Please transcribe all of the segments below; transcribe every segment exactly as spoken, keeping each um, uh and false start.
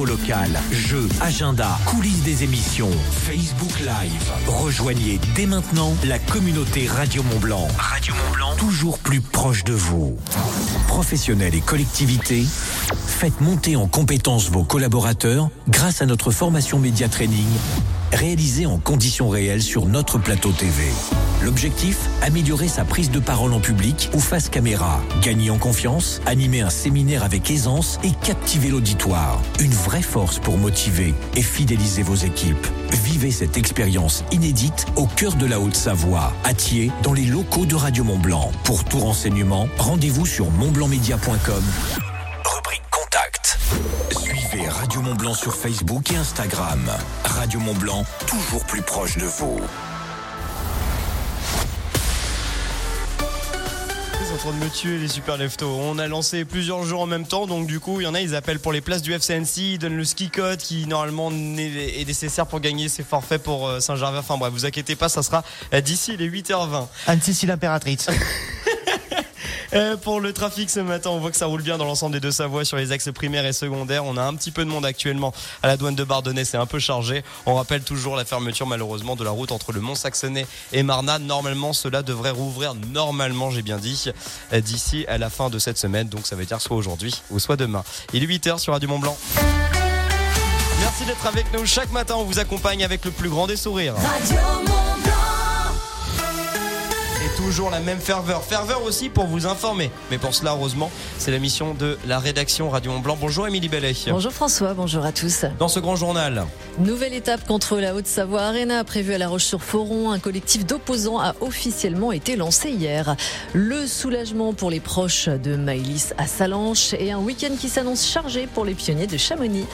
Infos locales, jeux, agenda, coulisses des émissions, Facebook Live. Rejoignez dès maintenant la communauté Radio Mont-Blanc. Radio Mont-Blanc, toujours plus proche de vous. Professionnels et collectivités, faites monter en compétences vos collaborateurs grâce à notre formation Média Training réalisée en conditions réelles sur notre plateau T V. L'objectif, améliorer sa prise de parole en public ou face caméra, gagner en confiance, animer un séminaire avec aisance et captiver l'auditoire. Une vraie force pour motiver et fidéliser vos équipes. Vivez cette expérience inédite au cœur de la Haute-Savoie, à Thiers, dans les locaux de Radio Mont-Blanc. Pour tout renseignement, rendez-vous sur montblancmedia point com. Rubrique Contact. Suivez Radio Mont-Blanc sur Facebook et Instagram. Radio Mont-Blanc, toujours plus proche de vous. En train de me tuer les super leftos. On a lancé plusieurs jours en même temps, donc du coup il y en a, ils appellent pour les places du F C Annecy, ils donnent le ski code qui normalement est nécessaire pour gagner ses forfaits pour Saint-Gervais. Enfin bref, vous inquiétez pas, ça sera d'ici les huit heures vingt. Annecy l'impératrice. Euh, pour le trafic ce matin, on voit que ça roule bien dans l'ensemble des Deux-Savoies sur les axes primaires et secondaires. On a un petit peu de monde actuellement à la douane de Bardonnay, c'est un peu chargé. On rappelle toujours la fermeture malheureusement de la route entre le Mont-Saxonais et Marnat. Normalement, cela devrait rouvrir, normalement j'ai bien dit, d'ici à la fin de cette semaine. Donc ça veut dire soit aujourd'hui ou soit demain. Il est huit heures sur Radio Mont-Blanc. Merci d'être avec nous. Chaque matin, on vous accompagne avec le plus grand des sourires. Radio Mont-Blanc. Toujours la même ferveur. Ferveur aussi pour vous informer. Mais pour cela, heureusement, c'est la mission de la rédaction Radio Mont-Blanc. Bonjour Émilie Bellet. Bonjour François, bonjour à tous. Dans ce grand journal. Nouvelle étape contre la Haute-Savoie Arena prévue à La Roche-sur-Foron. Un collectif d'opposants a officiellement été lancé hier. Le soulagement pour les proches de Maëlys à Sallanches et un week-end qui s'annonce chargé pour les pionniers de Chamonix.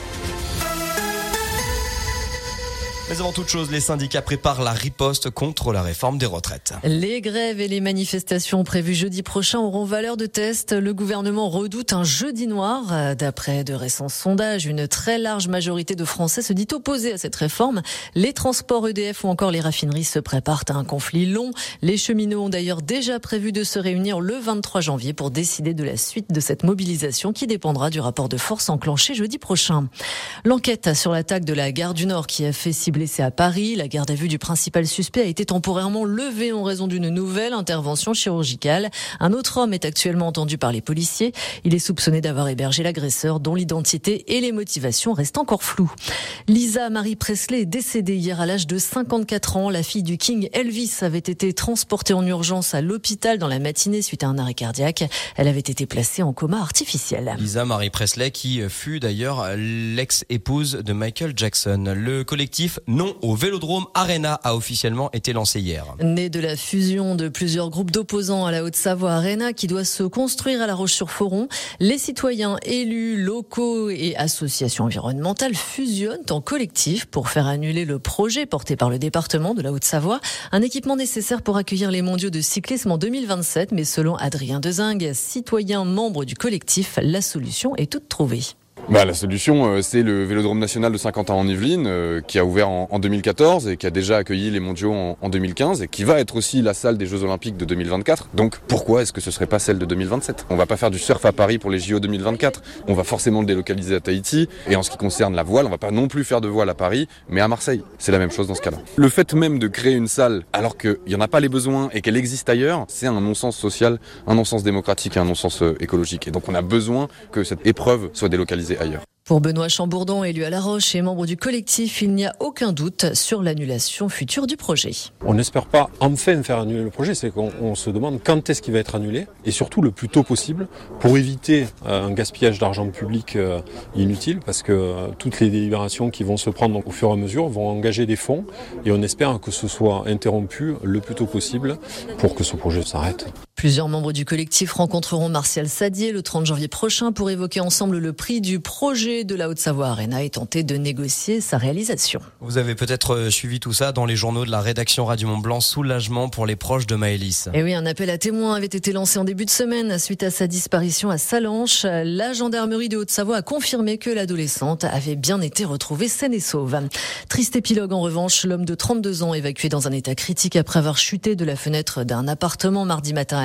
Mais avant toute chose, les syndicats préparent la riposte contre la réforme des retraites. Les grèves et les manifestations prévues jeudi prochain auront valeur de test. Le gouvernement redoute un jeudi noir. D'après de récents sondages, une très large majorité de Français se dit opposée à cette réforme. Les transports E D F ou encore les raffineries se préparent à un conflit long. Les cheminots ont d'ailleurs déjà prévu de se réunir le vingt-trois janvier pour décider de la suite de cette mobilisation qui dépendra du rapport de force enclenché jeudi prochain. L'enquête sur l'attaque de la gare du Nord qui a fait cibler blessé à Paris. La garde à vue du principal suspect a été temporairement levée en raison d'une nouvelle intervention chirurgicale. Un autre homme est actuellement entendu par les policiers. Il est soupçonné d'avoir hébergé l'agresseur dont l'identité et les motivations restent encore floues. Lisa Marie Presley est décédée hier à l'âge de cinquante-quatre ans. La fille du King Elvis avait été transportée en urgence à l'hôpital dans la matinée suite à un arrêt cardiaque. Elle avait été placée en coma artificiel. Lisa Marie Presley qui fut d'ailleurs l'ex-épouse de Michael Jackson. Le collectif Non au Vélodrome Arena a officiellement été lancé hier. Né de la fusion de plusieurs groupes d'opposants à la Haute-Savoie Arena qui doit se construire à La Roche-sur-Foron, les citoyens, élus locaux et associations environnementales fusionnent en collectif pour faire annuler le projet porté par le département de la Haute-Savoie. Un équipement nécessaire pour accueillir les mondiaux de cyclisme en deux mille vingt-sept, mais selon Adrien Dezingue, citoyen membre du collectif, la solution est toute trouvée. Bah, la solution, euh, c'est le Vélodrome national de Saint-Quentin en Yvelines, euh, qui a ouvert en, en deux mille quatorze et qui a déjà accueilli les mondiaux en, en deux mille quinze et qui va être aussi la salle des Jeux Olympiques de deux mille vingt-quatre. Donc pourquoi est-ce que ce serait pas celle de deux mille vingt-sept ? On va pas faire du surf à Paris pour les J O deux mille vingt-quatre. On va forcément le délocaliser à Tahiti. Et en ce qui concerne la voile, on va pas non plus faire de voile à Paris, mais à Marseille. C'est la même chose dans ce cas-là. Le fait même de créer une salle alors qu'il y en a pas les besoins et qu'elle existe ailleurs, c'est un non-sens social, un non-sens démocratique et un non-sens écologique. Et donc on a besoin que cette épreuve soit délocalisée ailleurs. Pour Benoît Chambourdon, élu à La Roche et membre du collectif, il n'y a aucun doute sur l'annulation future du projet. On n'espère pas enfin faire annuler le projet, c'est qu'on on se demande quand est-ce qu'il va être annulé et surtout le plus tôt possible pour éviter euh, un gaspillage d'argent public euh, inutile parce que euh, toutes les délibérations qui vont se prendre au fur et à mesure vont engager des fonds et on espère que ce soit interrompu le plus tôt possible pour que ce projet s'arrête. Plusieurs membres du collectif rencontreront Martial Sadier le trente janvier prochain pour évoquer ensemble le prix du projet de la Haute-Savoie Arena et tenter de négocier sa réalisation. Vous avez peut-être suivi tout ça dans les journaux de la rédaction Radio Mont-Blanc. Soulagement pour les proches de Maëlys. Et oui, un appel à témoins avait été lancé en début de semaine suite à sa disparition à Sallanches. La gendarmerie de Haute-Savoie a confirmé que l'adolescente avait bien été retrouvée saine et sauve. Triste épilogue en revanche, l'homme de trente-deux ans évacué dans un état critique après avoir chuté de la fenêtre d'un appartement mardi matin à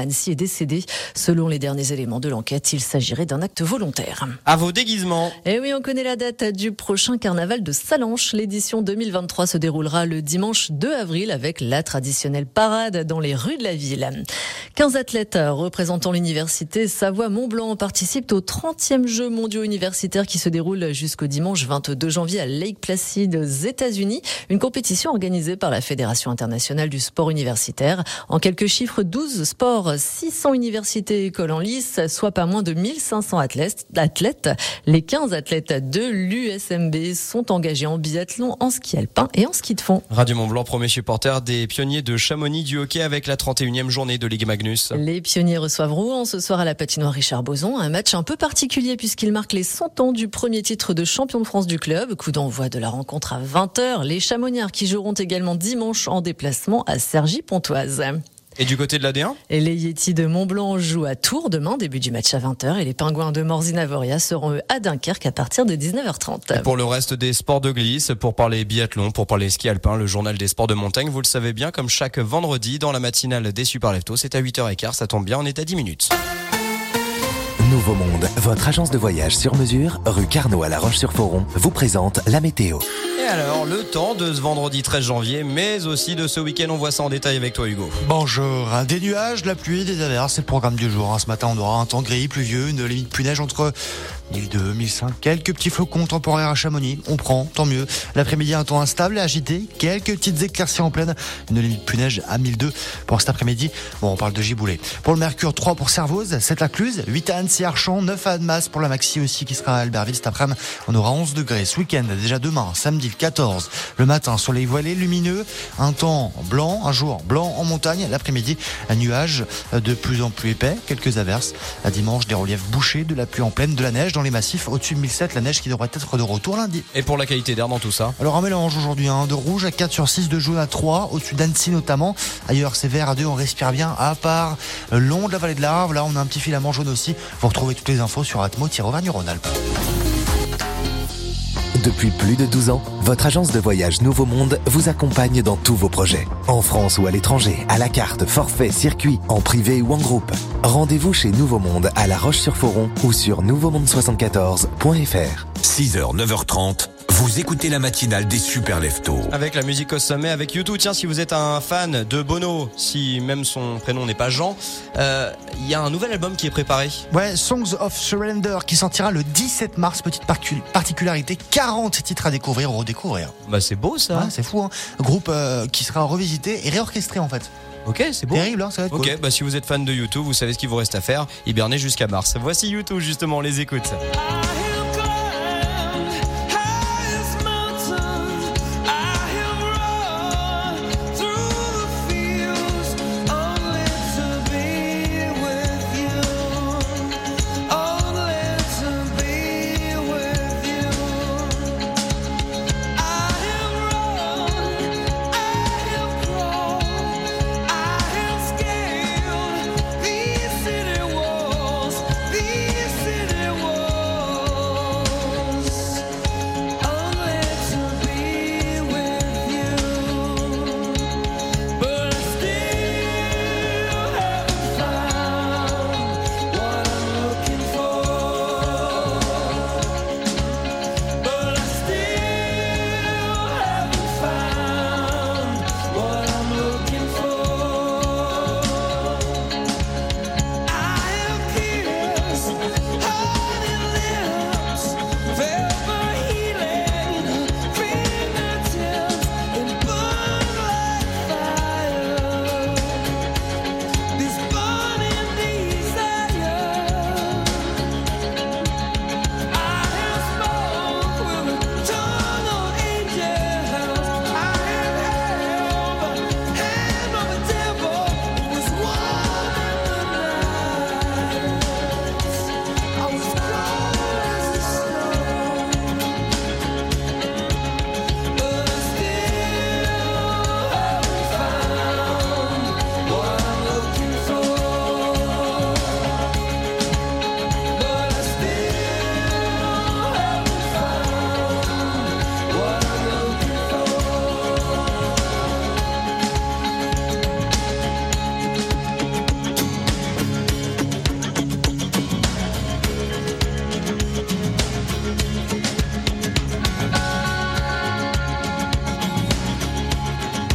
Annecy est décédé. Selon les derniers éléments de l'enquête, il s'agirait d'un acte volontaire. À vos déguisements. Et oui, on connaît la date du prochain carnaval de Sallanches. L'édition deux mille vingt-trois se déroulera le dimanche deux avril avec la traditionnelle parade dans les rues de la ville. quinze athlètes représentant l'université Savoie-Mont-Blanc participent aux trentième Jeux mondiaux universitaires qui se déroulent jusqu'au dimanche vingt-deux janvier à Lake Placid aux États-Unis. Une compétition organisée par la Fédération internationale du sport universitaire. En quelques chiffres, douze sports, six cents universités et écoles en lice, soit pas moins de mille cinq cents athlètes. Les quinze athlètes de l'U S M B sont engagés en biathlon, en ski alpin et en ski de fond. Radio Mont-Blanc, premier supporter des pionniers de Chamonix du hockey avec la trente et unième journée de Ligue Magnus. Les pionniers reçoivent Rouen ce soir à la patinoire Richard Boson. Un match un peu particulier puisqu'il marque les cent ans du premier titre de champion de France du club. Coup d'envoi de la rencontre à vingt heures. Les Chamoniards qui joueront également dimanche en déplacement à Cergy-Pontoise. Et du côté de l'A D un ? Et les Yetis de Mont-Blanc jouent à Tours demain, début du match à vingt heures. Et les Pingouins de Morzine-Avoria seront eux à Dunkerque à partir de dix-neuf heures trente. Et pour le reste des sports de glisse, pour parler biathlon, pour parler ski alpin, le journal des sports de montagne, vous le savez bien, comme chaque vendredi dans la matinale des Super Leftos, c'est à huit heures quinze, ça tombe bien, on est à dix minutes. Nouveau Monde, votre agence de voyage sur mesure, rue Carnot à La Roche-sur-Foron, vous présente la météo. Et alors, le temps de ce vendredi treize janvier, mais aussi de ce week-end, on voit ça en détail avec toi Hugo. Bonjour, des nuages, de la pluie, des averses, c'est le programme du jour. Ce matin, on aura un temps gris, pluvieux, une limite pluie-neige entre mille deux, mille cinq, quelques petits flocons temporaires à Chamonix, on prend, tant mieux. L'après-midi, un temps instable et agité, quelques petites éclaircies en pleine, une limite pluie-neige à mille deux pour cet après-midi. Bon, on parle de giboulée. Pour le Mercure, trois pour Servoz, sept à Cluse, huit à Annecy, Archamps, neuf à Annemasse pour la Maxi aussi qui sera à Albertville cet après-midi. On aura onze degrés ce week-end, déjà demain, samedi le quatorze. Le matin, soleil voilé, lumineux, un temps blanc, un jour blanc en montagne. L'après-midi, un nuage de plus en plus épais, quelques averses. À dimanche, des reliefs bouchés, de la pluie en pleine, de la neige dans les massifs au-dessus de mille sept, la neige qui devrait être de retour lundi. Et pour la qualité d'air dans tout ça ? Alors un mélange aujourd'hui, hein, de rouge à quatre sur six, de jaune à trois, au-dessus d'Annecy notamment. Ailleurs c'est vert à deux, on respire bien, à part le long de la vallée de l'Arve. Là on a un petit filament jaune aussi. Vous retrouvez toutes les infos sur atmo-auvergne-rhône-alpes. Depuis plus de douze ans, votre agence de voyage Nouveau Monde vous accompagne dans tous vos projets. En France ou à l'étranger, à la carte, forfait, circuit, en privé ou en groupe. Rendez-vous chez Nouveau Monde à La Roche-sur-Foron ou sur nouveau monde soixante-quatorze point f r. six heures, neuf heures trente, vous écoutez la matinale des Super Leftos. Avec la musique au sommet, avec YouTube. Tiens, si vous êtes un fan de Bono, si même son prénom n'est pas Jean, il euh, y a un nouvel album qui est préparé. Ouais, Songs of Surrender qui sortira le dix-sept mars. Petite particularité, quarante titres à découvrir ou redécouvrir. Bah c'est beau ça. Ouais, c'est fou, hein. Groupe euh, qui sera revisité et réorchestré en fait. Ok, c'est beau. Terrible, hein, ça va être Ok, cool. bah si vous êtes fan de YouTube, vous savez ce qu'il vous reste à faire. Hiberner jusqu'à mars. Voici YouTube justement, on les écoute.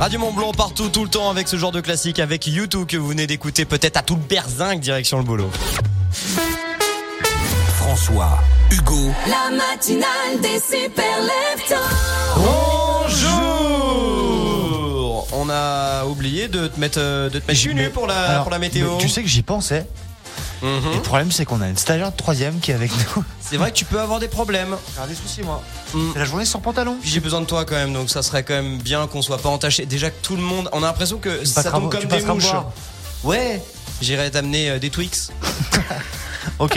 Radio Mont Blanc partout, tout le temps avec ce genre de classique, avec U deux que vous venez d'écouter peut-être à tout le berzingue direction le boulot. François, Hugo, la matinale des super leftos. Bonjour. On a oublié de te mettre, de te mettre nu pour la, Alors, pour la météo. Tu sais que j'y pensais. Mm-hmm. Et le problème, c'est qu'on a une stagiaire de troisième qui est avec nous. C'est vrai que tu peux avoir des problèmes. J'ai des soucis, moi. Mm. C'est la journée sans pantalon. Puis j'ai besoin de toi quand même, donc ça serait quand même bien qu'on soit pas entaché. Déjà que tout le monde, on a l'impression que ça passeras- tombe tu comme des passeras me mouches. voir. Ouais, j'irai t'amener euh, des Twix. Ok.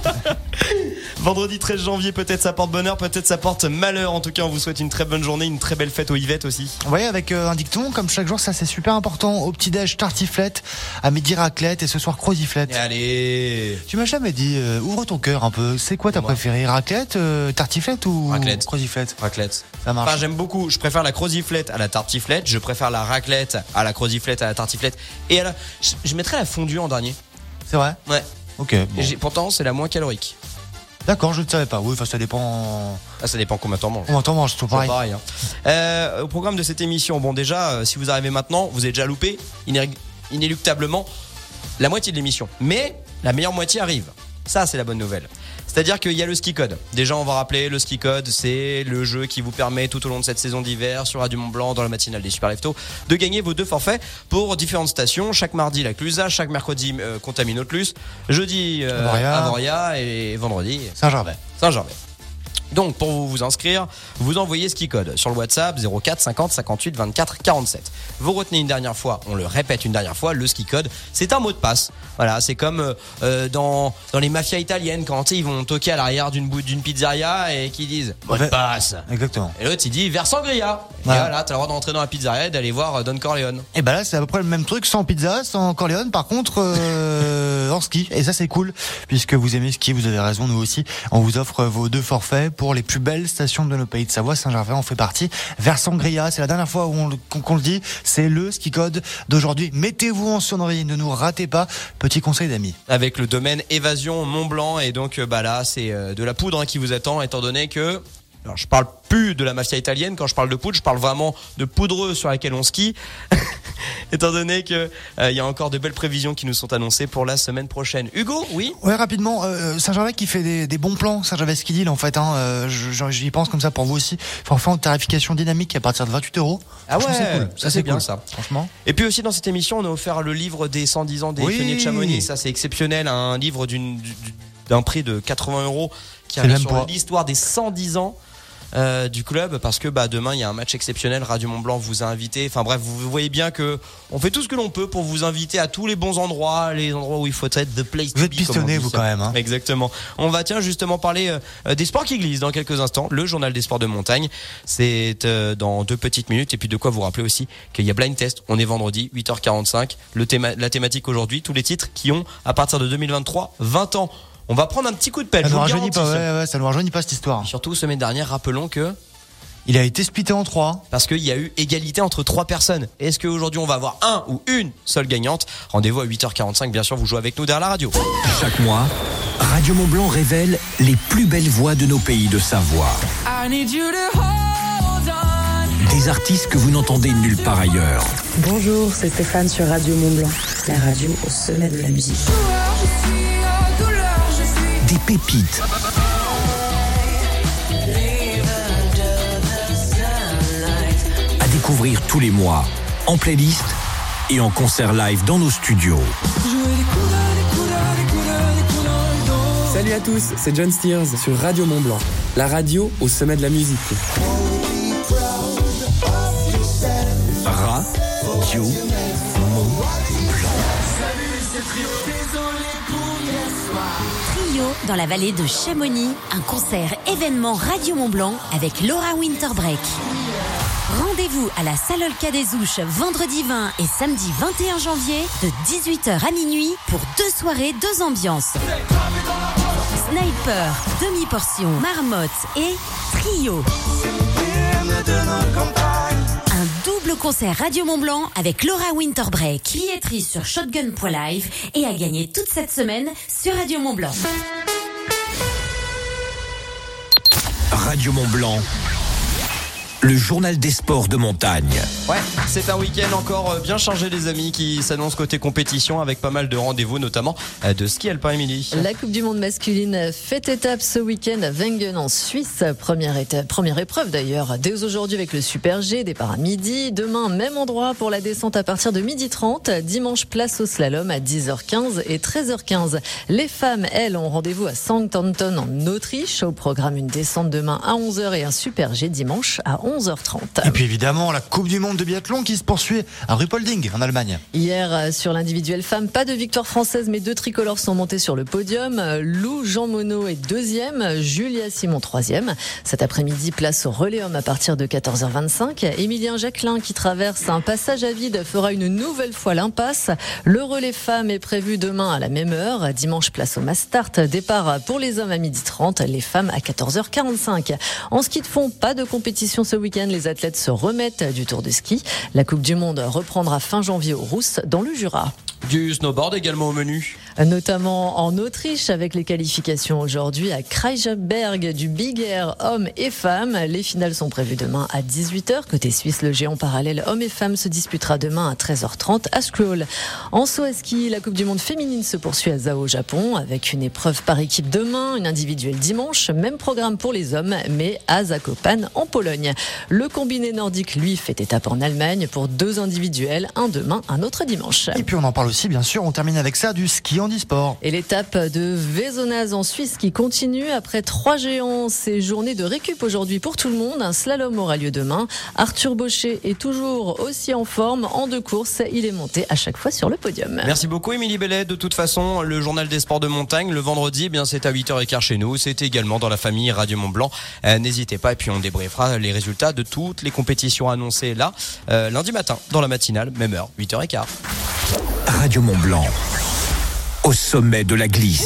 Vendredi treize janvier, peut-être ça porte bonheur, peut-être ça porte malheur. En tout cas, on vous souhaite une très bonne journée, une très belle fête aux Yvettes aussi. Ouais, avec euh, un dicton, comme chaque jour, ça c'est super important. Au petit-déj, tartiflette, à midi, raclette et ce soir, croziflette. Et allez. Tu m'as jamais dit, euh, ouvre ton cœur un peu. C'est quoi ta Moi. préférée, raclette, euh, tartiflette ou Raclette. croziflette? Raclette. Ça marche. Enfin, j'aime beaucoup. Je préfère la croziflette à la tartiflette. Je préfère la raclette à la croziflette à la tartiflette. Et à la... je, je mettrais la fondue en dernier. C'est vrai? Ouais. Ok. Et Bon. j'ai- pourtant, c'est la moins calorique. D'accord, je ne savais pas. Oui, enfin, ça dépend. Ah, ça dépend combien t'en manges. On t'en mange, c'est tout C'est pareil. pareil, hein. Euh, au programme de cette émission, bon déjà, euh, si vous arrivez maintenant, vous avez déjà loupé iné- inéluctablement la moitié de l'émission. Mais la meilleure moitié arrive. Ça, c'est la bonne nouvelle. C'est-à-dire qu'il y a le ski code. Déjà, on va rappeler, le ski code, c'est le jeu qui vous permet tout au long de cette saison d'hiver sur Radio Mont Blanc, dans la matinale des Super Leftos, de gagner vos deux forfaits pour différentes stations. Chaque mardi, la Clusa, chaque mercredi, euh, Contaminotlus, jeudi, euh, Avoria. Avoria et vendredi, Saint-Gervais. Saint-Gervais. Donc pour vous vous inscrire, vous envoyez ski code sur le WhatsApp zéro quatre cinquante cinquante-huit vingt-quatre quarante-sept. Vous retenez une dernière fois, on le répète une dernière fois, le ski code, c'est un mot de passe. Voilà, c'est comme euh, dans dans les mafias italiennes quand tu sais, ils vont toquer à l'arrière d'une bout d'une pizzeria et qui disent mot de Ouais. passe. Exactement. Et l'autre il dit vers Sangria. Et Voilà. voilà, t'as le droit d'entrer dans la pizzeria et d'aller voir euh, Don Corleone. Et bah là, c'est à peu près le même truc, sans pizza, sans Corleone, par contre, euh, en ski. Et ça, c'est cool, puisque vous aimez ski, vous avez raison, nous aussi. On vous offre vos deux forfaits pour les plus belles stations de nos pays de Savoie. Saint-Gervais en fait partie. Vers Sangria, c'est la dernière fois où on, le- qu'on, qu'on le dit, c'est le ski code d'aujourd'hui. Mettez-vous en sonnerie, ne nous ratez pas. Petit conseil d'amis. Avec le domaine Évasion Mont Blanc et donc euh, bah là c'est euh, de la poudre hein, qui vous attend étant donné que alors je parle plus de la mafia italienne quand je parle de poudre, je parle vraiment de poudreux sur laquelle on skie étant donné que euh, il y a encore de belles prévisions qui nous sont annoncées pour la semaine prochaine. Hugo, oui. Ouais, rapidement, euh, Saint-Gervais qui fait des, des bons plans, Saint-Gervais Ski Deal en fait, hein, euh, je- j'y pense comme ça pour vous aussi. Forfait en tarification dynamique à partir de vingt-huit euros. Ah ouais, Franchement, c'est cool. ça c'est bien ça. Franchement. Et puis aussi dans cette émission, on a offert le livre des cent dix ans des Oui. pionniers de Chamonix. Ça c'est exceptionnel, un livre d'une, du- d'un prix de quatre-vingts euros qui C'est arrive même sur pas- l'histoire des cent dix ans. Euh, du club parce que bah demain il y a un match exceptionnel. Radio Mont Blanc vous a invité. Enfin bref, vous voyez bien que on fait tout ce que l'on peut pour vous inviter à tous les bons endroits, les endroits où il faut être the place to Vous êtes be, comme on pistonné, dit. vous, quand même, hein. Exactement. On va tiens justement parler euh, des sports qui glissent dans quelques instants. Le journal des sports de montagne, c'est euh, dans deux petites minutes. Et puis de quoi vous rappeler aussi qu'il y a Blind Test. On est vendredi, huit heures quarante-cinq. Le théma, la thématique aujourd'hui, tous les titres qui ont à partir de deux mille vingt-trois vingt ans. On va prendre un petit coup de pelle. Ça je nous vous le rajeunit garantis. pas, ouais, ouais, ça nous rajeunit pas cette histoire. Surtout semaine dernière, rappelons que Il a été splitté en trois. parce qu'il y a eu égalité entre trois personnes. Est-ce qu'aujourd'hui on va avoir un ou une seule gagnante? Rendez-vous à huit heures quarante-cinq, bien sûr, vous jouez avec nous derrière la radio. Chaque mois, Radio Mont Blanc révèle les plus belles voix de nos pays de Savoie. Des artistes que vous n'entendez nulle part ailleurs. Bonjour, c'est Stéphane sur Radio Mont Blanc, la radio au sommet de la musique. Des pépites. À découvrir tous les mois, en playlist et en concert live dans nos studios. Salut à tous, c'est John Steers sur Radio Mont Blanc, la radio au sommet de la musique. Radio Mont Blanc. Trio dans la vallée de Chamonix, un concert événement Radio Mont Blanc avec Laura Winterbreak. Rendez-vous à la salle Olca des Ouches vendredi vingt et samedi vingt et un janvier de dix-huit heures à minuit pour deux soirées, deux ambiances. Sniper, demi-portion, marmotte et trio. Un double concert Radio Mont Blanc avec Laura Winterbreak. Billetterie sur shotgun point live et à gagner toute cette semaine sur Radio Mont Blanc. Radio Mont Blanc. le journal des sports de montagne. Ouais, c'est un week-end encore bien chargé les amis qui s'annonce côté compétition avec pas mal de rendez-vous notamment de ski alpin. Émilie. La Coupe du Monde masculine fait étape ce week-end à Wengen en Suisse. Première étape, première épreuve d'ailleurs dès aujourd'hui avec le Super G, départ à midi. Demain, même endroit pour la descente à partir de midi trente. Dimanche, place au slalom à dix heures quinze et treize heures quinze. Les femmes, elles, ont rendez-vous à Sankt Anton en Autriche. Au programme, une descente demain à onze heures et un Super G dimanche à onze heures trente. Et puis évidemment, la Coupe du Monde de biathlon qui se poursuit à Ruppolding en Allemagne. Hier, sur l'individuel femme, pas de victoire française, mais deux tricolores sont montés sur le podium. Lou Jean Monod est deuxième, Julia Simon troisième. Cet après-midi, place au relais homme à partir de quatorze heures vingt-cinq. Émilien Jacquelin, qui traverse un passage à vide, fera une nouvelle fois l'impasse. Le relais femme est prévu demain à la même heure. Dimanche, place au Mastart. Départ pour les hommes à midi trente, les femmes à quatorze heures quarante-cinq. En ski de fond, pas de compétition ce week-end. Les athlètes se remettent du Tour de ski. La Coupe du Monde reprendra fin janvier aux Rousses dans le Jura. Du snowboard également au menu. Notamment en Autriche avec les qualifications aujourd'hui à Kreuzberg du Big Air hommes et femmes. Les finales sont prévues demain à dix-huit heures. Côté suisse, le géant parallèle hommes et femmes se disputera demain à treize heures trente à Scroll. En saut à ski, la Coupe du Monde féminine se poursuit à Zao au Japon avec une épreuve par équipe demain, une individuelle dimanche. Même programme pour les hommes, mais à Zakopane en Pologne. Le combiné nordique, lui, fait étape en Allemagne pour deux individuels, un demain, un autre dimanche. Et puis on en parle aussi, bien sûr, on termine avec ça, du ski handisport. Et l'étape de Vézonaz en Suisse qui continue après trois géants. C'est journée de récup aujourd'hui pour tout le monde. Un slalom aura lieu demain. Arthur Baucher est toujours aussi en forme. En deux courses, il est monté à chaque fois sur le podium. Merci beaucoup Émilie Bellet. De toute façon, le journal des sports de montagne, le vendredi, eh bien c'est à huit heures quinze chez nous. C'est également dans la famille Radio Mont-Blanc. Euh, n'hésitez pas et puis on débriefera les résultats de toutes les compétitions annoncées là, euh, lundi matin, dans la matinale, même heure, huit heures quinze. Radio Mont-Blanc, au sommet de la glisse.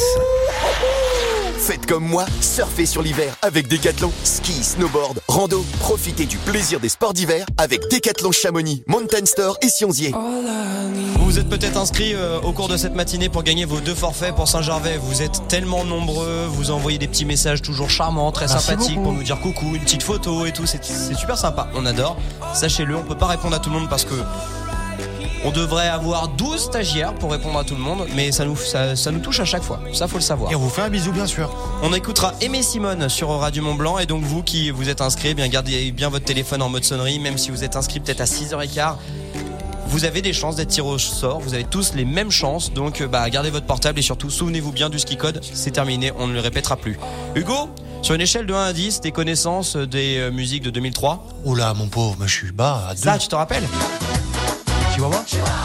Faites comme moi, surfez sur l'hiver avec Decathlon. Ski, snowboard, rando, profitez du plaisir des sports d'hiver avec Decathlon Chamonix, Mountain Store et Sionzier. Vous vous êtes peut-être inscrit euh, au cours de cette matinée pour gagner vos deux forfaits pour Saint-Gervais. Vous êtes tellement nombreux, vous envoyez des petits messages toujours charmants, très Merci sympathiques beaucoup. pour nous dire coucou, une petite photo et tout. C'est, c'est super sympa, on adore. Sachez-le, on peut pas répondre à tout le monde parce que on devrait avoir douze stagiaires pour répondre à tout le monde, mais ça nous, ça, ça nous touche à chaque fois. Ça, faut le savoir. Et on vous fait un bisou, bien sûr. On écoutera Aimé Simone sur Radio Mont-Blanc. Et donc, vous qui vous êtes inscrits, eh bien, gardez bien votre téléphone en mode sonnerie, même si vous êtes inscrit peut-être à six heures quinze. Vous avez des chances d'être tiré au sort. Vous avez tous les mêmes chances. Donc, bah, gardez votre portable et surtout, souvenez-vous bien du ski code. C'est terminé, on ne le répétera plus. Hugo, sur une échelle de un à dix, tes connaissances des euh, musiques de deux mille trois? Oula, mon pauvre, mais je suis bas à deux. Ça, tu te rappelles? Chihuahua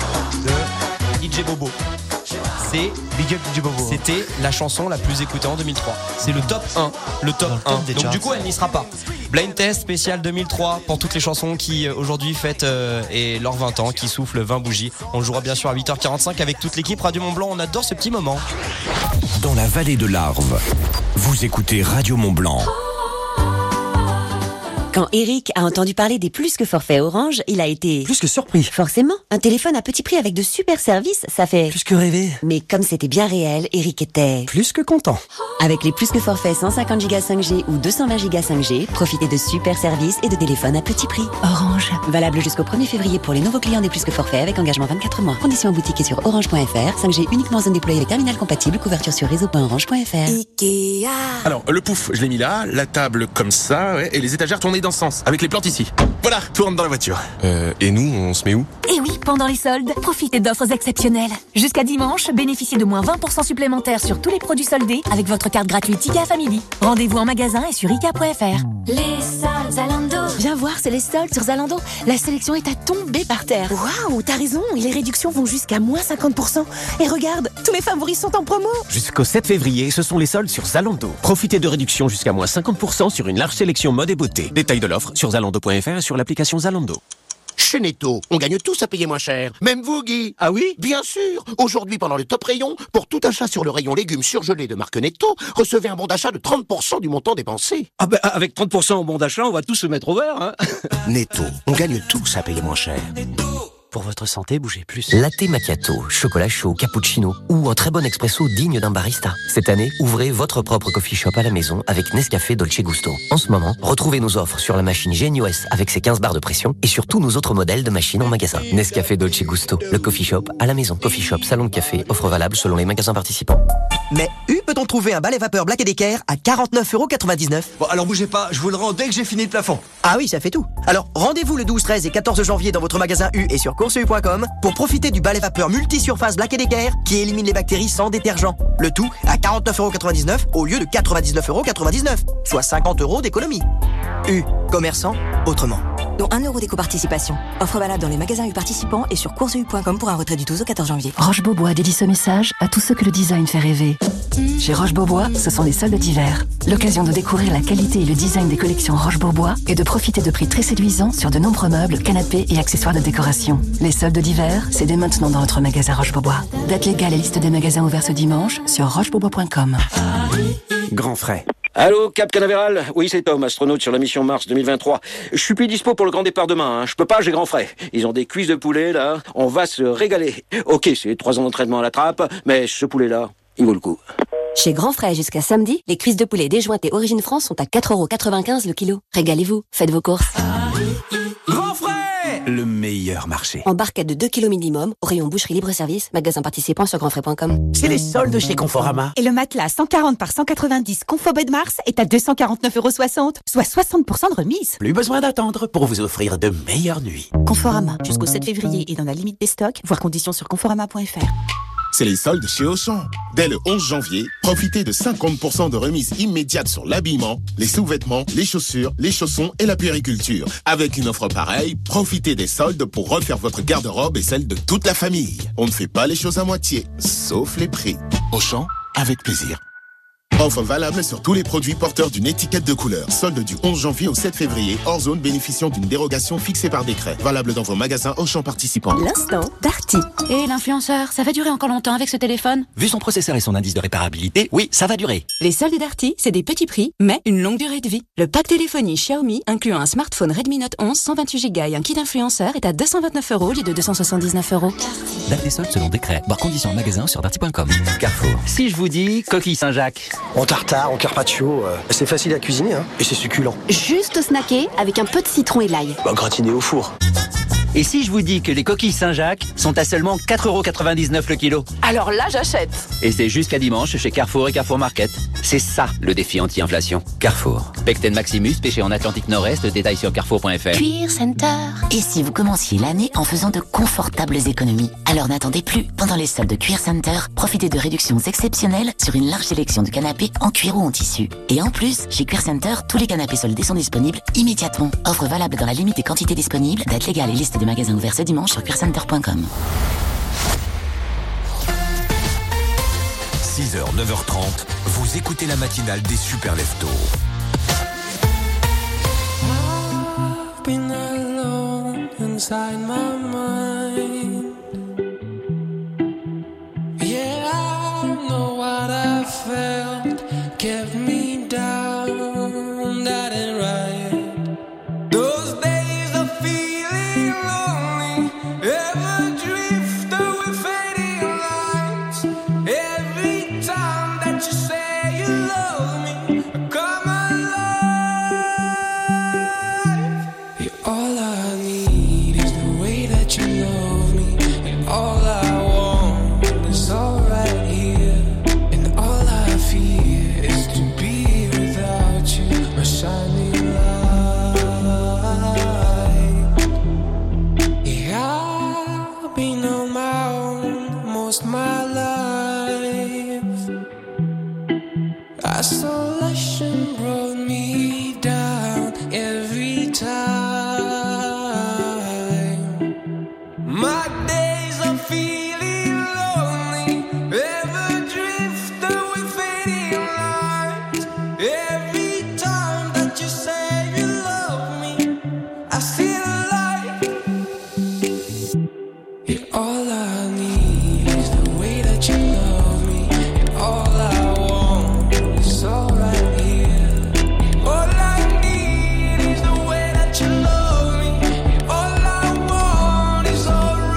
de D J Bobo. C'est Big Up D J Bobo. C'était la chanson la plus écoutée en deux mille trois. C'est le top un. Le top Dans le top un. des Donc charts. du coup, elle n'y sera pas. Blind Test spécial deux mille trois pour toutes les chansons qui euh, aujourd'hui fêtent euh, et leurs vingt ans, qui soufflent vingt bougies. On jouera bien sûr à huit heures quarante-cinq avec toute l'équipe Radio Mont-Blanc. On adore ce petit moment. Dans la vallée de l'Arve, vous écoutez Radio Mont-Blanc. Quand Eric a entendu parler des plus que forfaits Orange, il a été... Plus que surpris. Forcément, un téléphone à petit prix avec de super services, ça fait... Plus que rêvé. Mais comme c'était bien réel, Eric était... Plus que content. Avec les plus que forfaits cent cinquante giga cinq G ou deux cent vingt giga cinq G, profitez de super services et de téléphones à petit prix. Orange. Valable jusqu'au premier février pour les nouveaux clients des plus que forfaits avec engagement vingt-quatre mois. Conditions en boutique et sur orange point f r. cinq G uniquement en zone déployée avec terminal compatible. Couverture sur réseau point orange point f r. Ikea. Alors, le pouf, je l'ai mis là, la table comme ça, ouais, et les étagères tournées dans ce sens, avec les plantes ici. Voilà, tout rentre dans la voiture. Euh, et nous, on se met où? Et oui, pendant les soldes, profitez d'offres exceptionnelles. Jusqu'à dimanche, bénéficiez de moins vingt pour cent supplémentaires sur tous les produits soldés avec votre carte gratuite IKEA Family. Rendez-vous en magasin et sur ikea point f r. Les soldes Zalando. Viens voir, c'est les soldes sur Zalando. La sélection est à tomber par terre. Waouh, t'as raison, et les réductions vont jusqu'à moins cinquante pour cent. Et regarde, tous mes favoris sont en promo. Jusqu'au sept février, ce sont les soldes sur Zalando. Profitez de réductions jusqu'à moins cinquante pour cent sur une large sélection mode et beauté. Détails de l'offre sur zalando point f r et sur l'application Zalando. Chez Netto, on gagne tous à payer moins cher. Même vous, Guy. Ah oui? Bien sûr. Aujourd'hui, pendant le top rayon, pour tout achat sur le rayon légumes surgelés de marque Netto, recevez un bon d'achat de trente pour cent du montant dépensé. Ah ben, avec trente pour cent au bon d'achat, on va tous se mettre au vert, hein. Netto, on gagne tous à payer moins cher. Pour votre santé, bougez plus. Latte macchiato, chocolat chaud, cappuccino ou un très bon expresso digne d'un barista. Cette année, ouvrez votre propre coffee shop à la maison avec Nescafé Dolce Gusto. En ce moment, retrouvez nos offres sur la machine Genius avec ses quinze barres de pression et sur tous nos autres modèles de machines en magasin. Nescafé Dolce Gusto, le coffee shop à la maison. Coffee shop, salon de café, offre valable selon les magasins participants. Mais où peut-on trouver un balai vapeur Black Decker à quarante-neuf euros quatre-vingt-dix-neuf? Bon, alors bougez pas, je vous le rends dès que j'ai fini le plafond. Ah oui, ça fait tout. Alors, rendez-vous le douze, treize et quatorze janvier dans votre magasin U et sur course u point com pour profiter du balai vapeur multi-surface Black Decker qui élimine les bactéries sans détergent. Le tout à quarante-neuf euros quatre-vingt-dix-neuf au lieu de quatre-vingt-dix-neuf euros quatre-vingt-dix-neuf, soit cinquante euros d'économie. U, commerçant autrement. Dont un euro d'éco-participation. Offre valable dans les magasins U participants et sur course u point com pour un retrait du douze au quatorze janvier. Roche-Beaubois dédie ce message à tous ceux que le design fait rêver. Chez Roche-Beaubois, ce sont les soldes d'hiver. L'occasion de découvrir la qualité et le design des collections Roche-Beaubois et de profiter de prix très séduisants sur de nombreux meubles, canapés et accessoires de décoration. Les soldes d'hiver, c'est dès maintenant dans votre magasin Roche-Beaubois. Date légale et liste des magasins ouverts ce dimanche sur roche beaubois point com. Grand frais. Allô, Cap Canaveral? Oui, c'est Tom, astronaute sur la mission Mars deux mille vingt-trois. Je suis plus dispo pour le grand départ demain, hein. Je peux pas, j'ai grand frais. Ils ont des cuisses de poulet, là. On va se régaler. Ok, c'est trois ans d'entraînement à la trappe, mais ce poulet-là, il vaut le coup. Chez Grand Frais jusqu'à samedi, les cuisses de poulet déjointées Origine France sont à quatre euros quatre-vingt-quinze le kilo. Régalez-vous, faites vos courses. Grand frais, le meilleur marché. En barquette de deux kilos minimum, au rayon boucherie libre-service, magasin participant sur grand frais point com. C'est les soldes chez Conforama. Et le matelas cent quarante par cent quatre-vingt-dix Confo Bed Mars est à deux cent quarante-neuf euros soixante, soit soixante pour cent de remise. Plus besoin d'attendre pour vous offrir de meilleures nuits. Conforama, jusqu'au sept février et dans la limite des stocks, voir conditions sur conforama point f r. C'est les soldes chez Auchan. Dès le onze janvier, profitez de cinquante pour cent de remise immédiate sur l'habillement, les sous-vêtements, les chaussures, les chaussons et la puériculture. Avec une offre pareille, profitez des soldes pour refaire votre garde-robe et celle de toute la famille. On ne fait pas les choses à moitié, sauf les prix. Auchan, avec plaisir. Offre valable sur tous les produits porteurs d'une étiquette de couleur. Solde du onze janvier au sept février, hors zone bénéficiant d'une dérogation fixée par décret. Valable dans vos magasins Auchan participants. L'instant Darty. Et l'influenceur, ça va durer encore longtemps avec ce téléphone? Vu son processeur et son indice de réparabilité, oui, ça va durer. Les soldes Darty, c'est des petits prix, mais une longue durée de vie. Le pack téléphonie Xiaomi, incluant un smartphone Redmi Note onze cent vingt-huit giga et un kit influenceur, est à deux cent vingt-neuf euros au lieu de deux cent soixante-dix-neuf euros. Date des soldes selon décret. Voir conditions en magasin sur darty point com. Carrefour. Si je vous dis coquille Saint-Jacques. En tartare, en carpaccio, euh, c'est facile à cuisiner hein, et c'est succulent. Juste snacker avec un peu de citron et l'ail. Bah, gratiné au four. Et si je vous dis que les coquilles Saint-Jacques sont à seulement quatre euros quatre-vingt-dix-neuf le kilo? Alors là, j'achète. Et c'est jusqu'à dimanche chez Carrefour et Carrefour Market. C'est ça le défi anti-inflation. Carrefour. Pecten Maximus, pêché en Atlantique Nord-Est, détail sur carrefour point f r. Cuir Center. Et si vous commenciez l'année en faisant de confortables économies? Alors n'attendez plus. Pendant les soldes de Cuir Center, profitez de réductions exceptionnelles sur une large sélection de canapés en cuir ou en tissu. Et en plus, chez Cuir Center, tous les canapés soldés sont disponibles immédiatement. Offre valable dans la limite des quantités disponibles. Date légale et liste des magasins ouverts ce dimanche sur cuir center point com. six heures, neuf heures trente, vous écoutez la matinale des Super Leftos. I've been alone inside my mind. Yeah, I know what I felt kept me down, that ain't right. Those days of feeling lonely, ever drift away fading lights. Every time that you say you love me, I come alive. Yeah, all I need is the way that you love me, and all I want is all right here, and all I fear is to be without you, my shining light. Yeah, I've been on my own most my life. Isolation brought me down every time. My days are feeling lonely, ever drift away fading lights. Every time that you say you love me, I see the light. Yeah, all I need is the way that you love me, and all I want is all right here. All I need is the way that you love me, and all I want is all right here.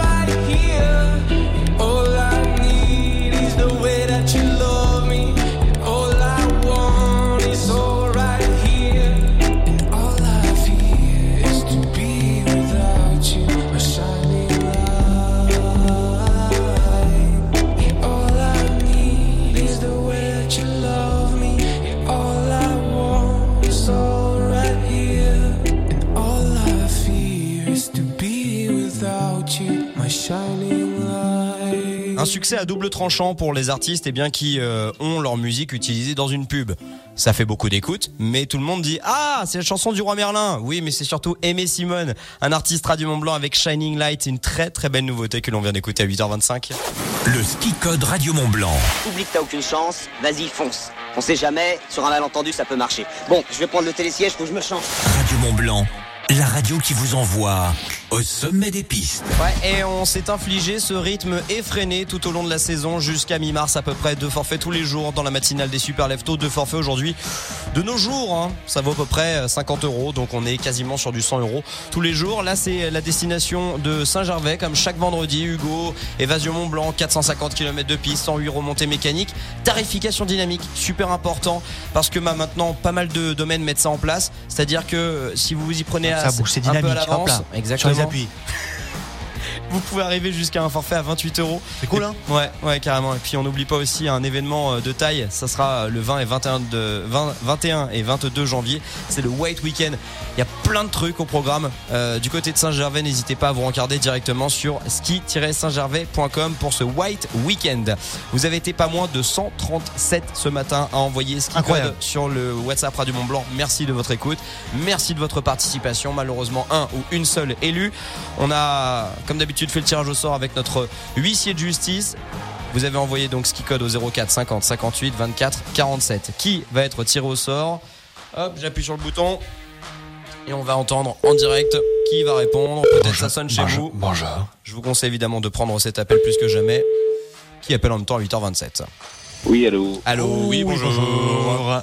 Un succès à double tranchant pour les artistes eh bien, qui euh, ont leur musique utilisée dans une pub. Ça fait beaucoup d'écoute, mais tout le monde dit « Ah, c'est la chanson du Roi Merlin !» Oui, mais c'est surtout Aimé Simone, un artiste Radio Mont-Blanc avec Shining Light, une très très belle nouveauté que l'on vient d'écouter à huit heures vingt-cinq. Le ski code Radio Mont-Blanc. Oublie que t'as aucune chance, vas-y fonce. On sait jamais, sur un malentendu ça peut marcher. Bon, je vais prendre le télésiège, faut que je me change. Radio Mont-Blanc, la radio qui vous envoie au sommet des pistes. Ouais, et on s'est infligé ce rythme effréné tout au long de la saison jusqu'à mi-mars à peu près. Deux forfaits tous les jours dans la matinale des Super Leftos. Deux forfaits aujourd'hui de nos jours. Hein. Ça vaut à peu près cinquante euros, donc on est quasiment sur du cent euros tous les jours. Là, c'est la destination de Saint-Gervais, comme chaque vendredi. Hugo, Évasion Mont-Blanc, quatre cent cinquante kilomètres de piste, cent huit remontées mécaniques. Tarification dynamique, super important, parce que bah, maintenant, pas mal de domaines mettent ça en place. C'est-à-dire que si vous vous y prenez à, ça bouge, c'est un dynamique, peu à l'avance, hop là, exactement. sur les appuis. Vous pouvez arriver jusqu'à un forfait à vingt-huit euros. C'est cool, hein? Ouais, ouais, carrément. Et puis on n'oublie pas aussi un événement de taille. Ça sera le vingt et vingt et un de vingt, vingt et un et vingt-deux janvier. C'est le White Weekend. Il y a plein de trucs au programme. Euh, du côté de Saint-Gervais, n'hésitez pas à vous rencarder directement sur ski tiret saint gervais point com pour ce White Weekend. Vous avez été pas moins de cent trente-sept ce matin à envoyer ski code sur le WhatsApp Radio Mont-Blanc. Merci de votre écoute. Merci de votre participation. Malheureusement, un ou une seule élue. On a, comme d'habitude, fait le tirage au sort avec notre huissier de justice. Vous avez envoyé donc ski code au zéro quatre cinquante cinquante-huit vingt-quatre quarante-sept. Qui va être tiré au sort? Hop, j'appuie sur le bouton et on va entendre en direct qui va répondre. Peut-être bonjour, ça sonne chez bonjour, vous. Bonjour. Je vous conseille évidemment de prendre cet appel plus que jamais. Qui appelle en même temps à huit heures vingt-sept. Oui, allô. Allô, oh, oui, bonjour. bonjour.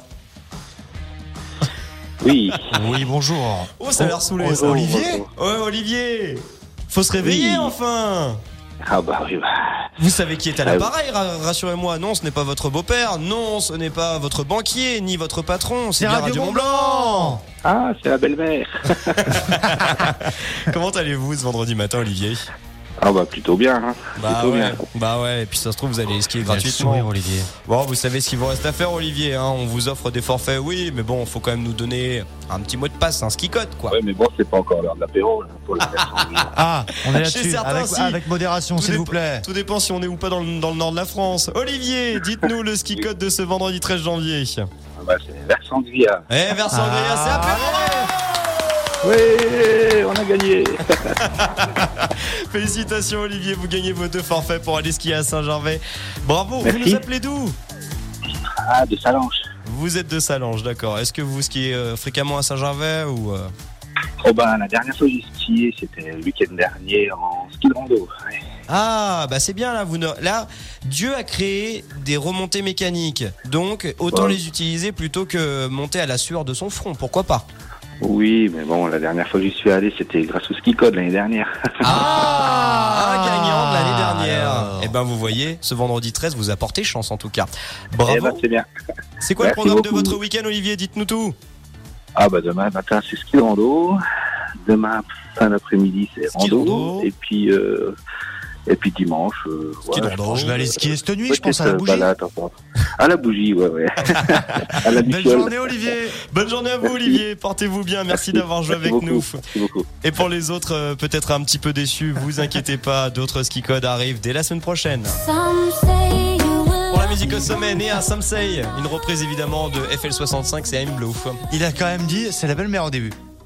Oui. Oui, bonjour. Oh, ça a l'air saoulé, ça. Olivier? Ouais, Olivier. Faut se réveiller, oui. Enfin. Ah bah oui, bah. Vous savez qui est à l'appareil, rassurez-moi. Non, ce n'est pas votre beau-père. Non, ce n'est pas votre banquier, ni votre patron. C'est, c'est Radio, Radio Mont-Blanc. Ah, c'est la belle-mère. Comment allez-vous ce vendredi matin, Olivier? Ah bah plutôt bien, hein. Bah plutôt ouais, bien. bah ouais, et puis ça se trouve vous allez skier gratuitement. Sourire, Olivier. Bon, vous savez ce qu'il vous reste à faire, Olivier, hein. On vous offre des forfaits, oui, mais bon, faut quand même nous donner un petit mot de passe, un ski code, quoi. Ouais, mais bon, c'est pas encore l'heure de l'apéro, là, pour la Ah, on est là-dessus, certains, avec, si. avec modération, tout s'il dép- vous plaît. Tout dépend si on est ou pas dans le, dans le nord de la France. Olivier, dites-nous le ski code de ce vendredi treize janvier. Ah bah c'est vers Sangria. Eh, vers Sangria, ah, c'est apéro. Oui, on a gagné. Félicitations Olivier, vous gagnez vos deux forfaits pour aller skier à Saint-Gervais. Bravo. Merci. Vous nous appelez d'où? Ah, de Salange. Vous êtes de Salange, d'accord. Est-ce que vous skiez euh, fréquemment à Saint-Gervais ou euh... Oh bah la dernière fois que j'ai skié, c'était le week-end dernier en ski de rando. Ouais. Ah bah c'est bien là, vous ne... là Dieu a créé des remontées mécaniques, donc autant ouais. les utiliser plutôt que monter à la sueur de son front, pourquoi pas? Oui, mais bon, la dernière fois que j'y suis allé, c'était grâce au ski code l'année dernière. Ah, un gagnant de l'année dernière. Eh ben, vous voyez, ce vendredi treize, vous apportez chance en tout cas. Bravo. Eh ben, c'est bien. C'est quoi Merci le programme beaucoup. De votre week-end, Olivier? Dites-nous tout. Ah bah demain matin, c'est ski de rando. Demain fin d'après-midi, c'est rando. rando. Et puis. Euh... Et puis dimanche, euh, ski ouais, je, pense, je vais aller skier cette nuit, euh, je pense à la bougie. Balade, à la bougie, ouais, ouais. À la Belle journée, Olivier. Bonne journée à vous, Merci. Olivier. Portez-vous bien. Merci, Merci. d'avoir joué Merci avec beaucoup. nous. Merci beaucoup. Et pour les autres, euh, peut-être un petit peu déçus, vous inquiétez pas. D'autres ski codes arrivent dès la semaine prochaine. Pour la musique au sommet, né à Some Say, une reprise évidemment de F L soixante-cinq, c'est I'm Blue. Il a quand même dit, c'est la belle-mère au début.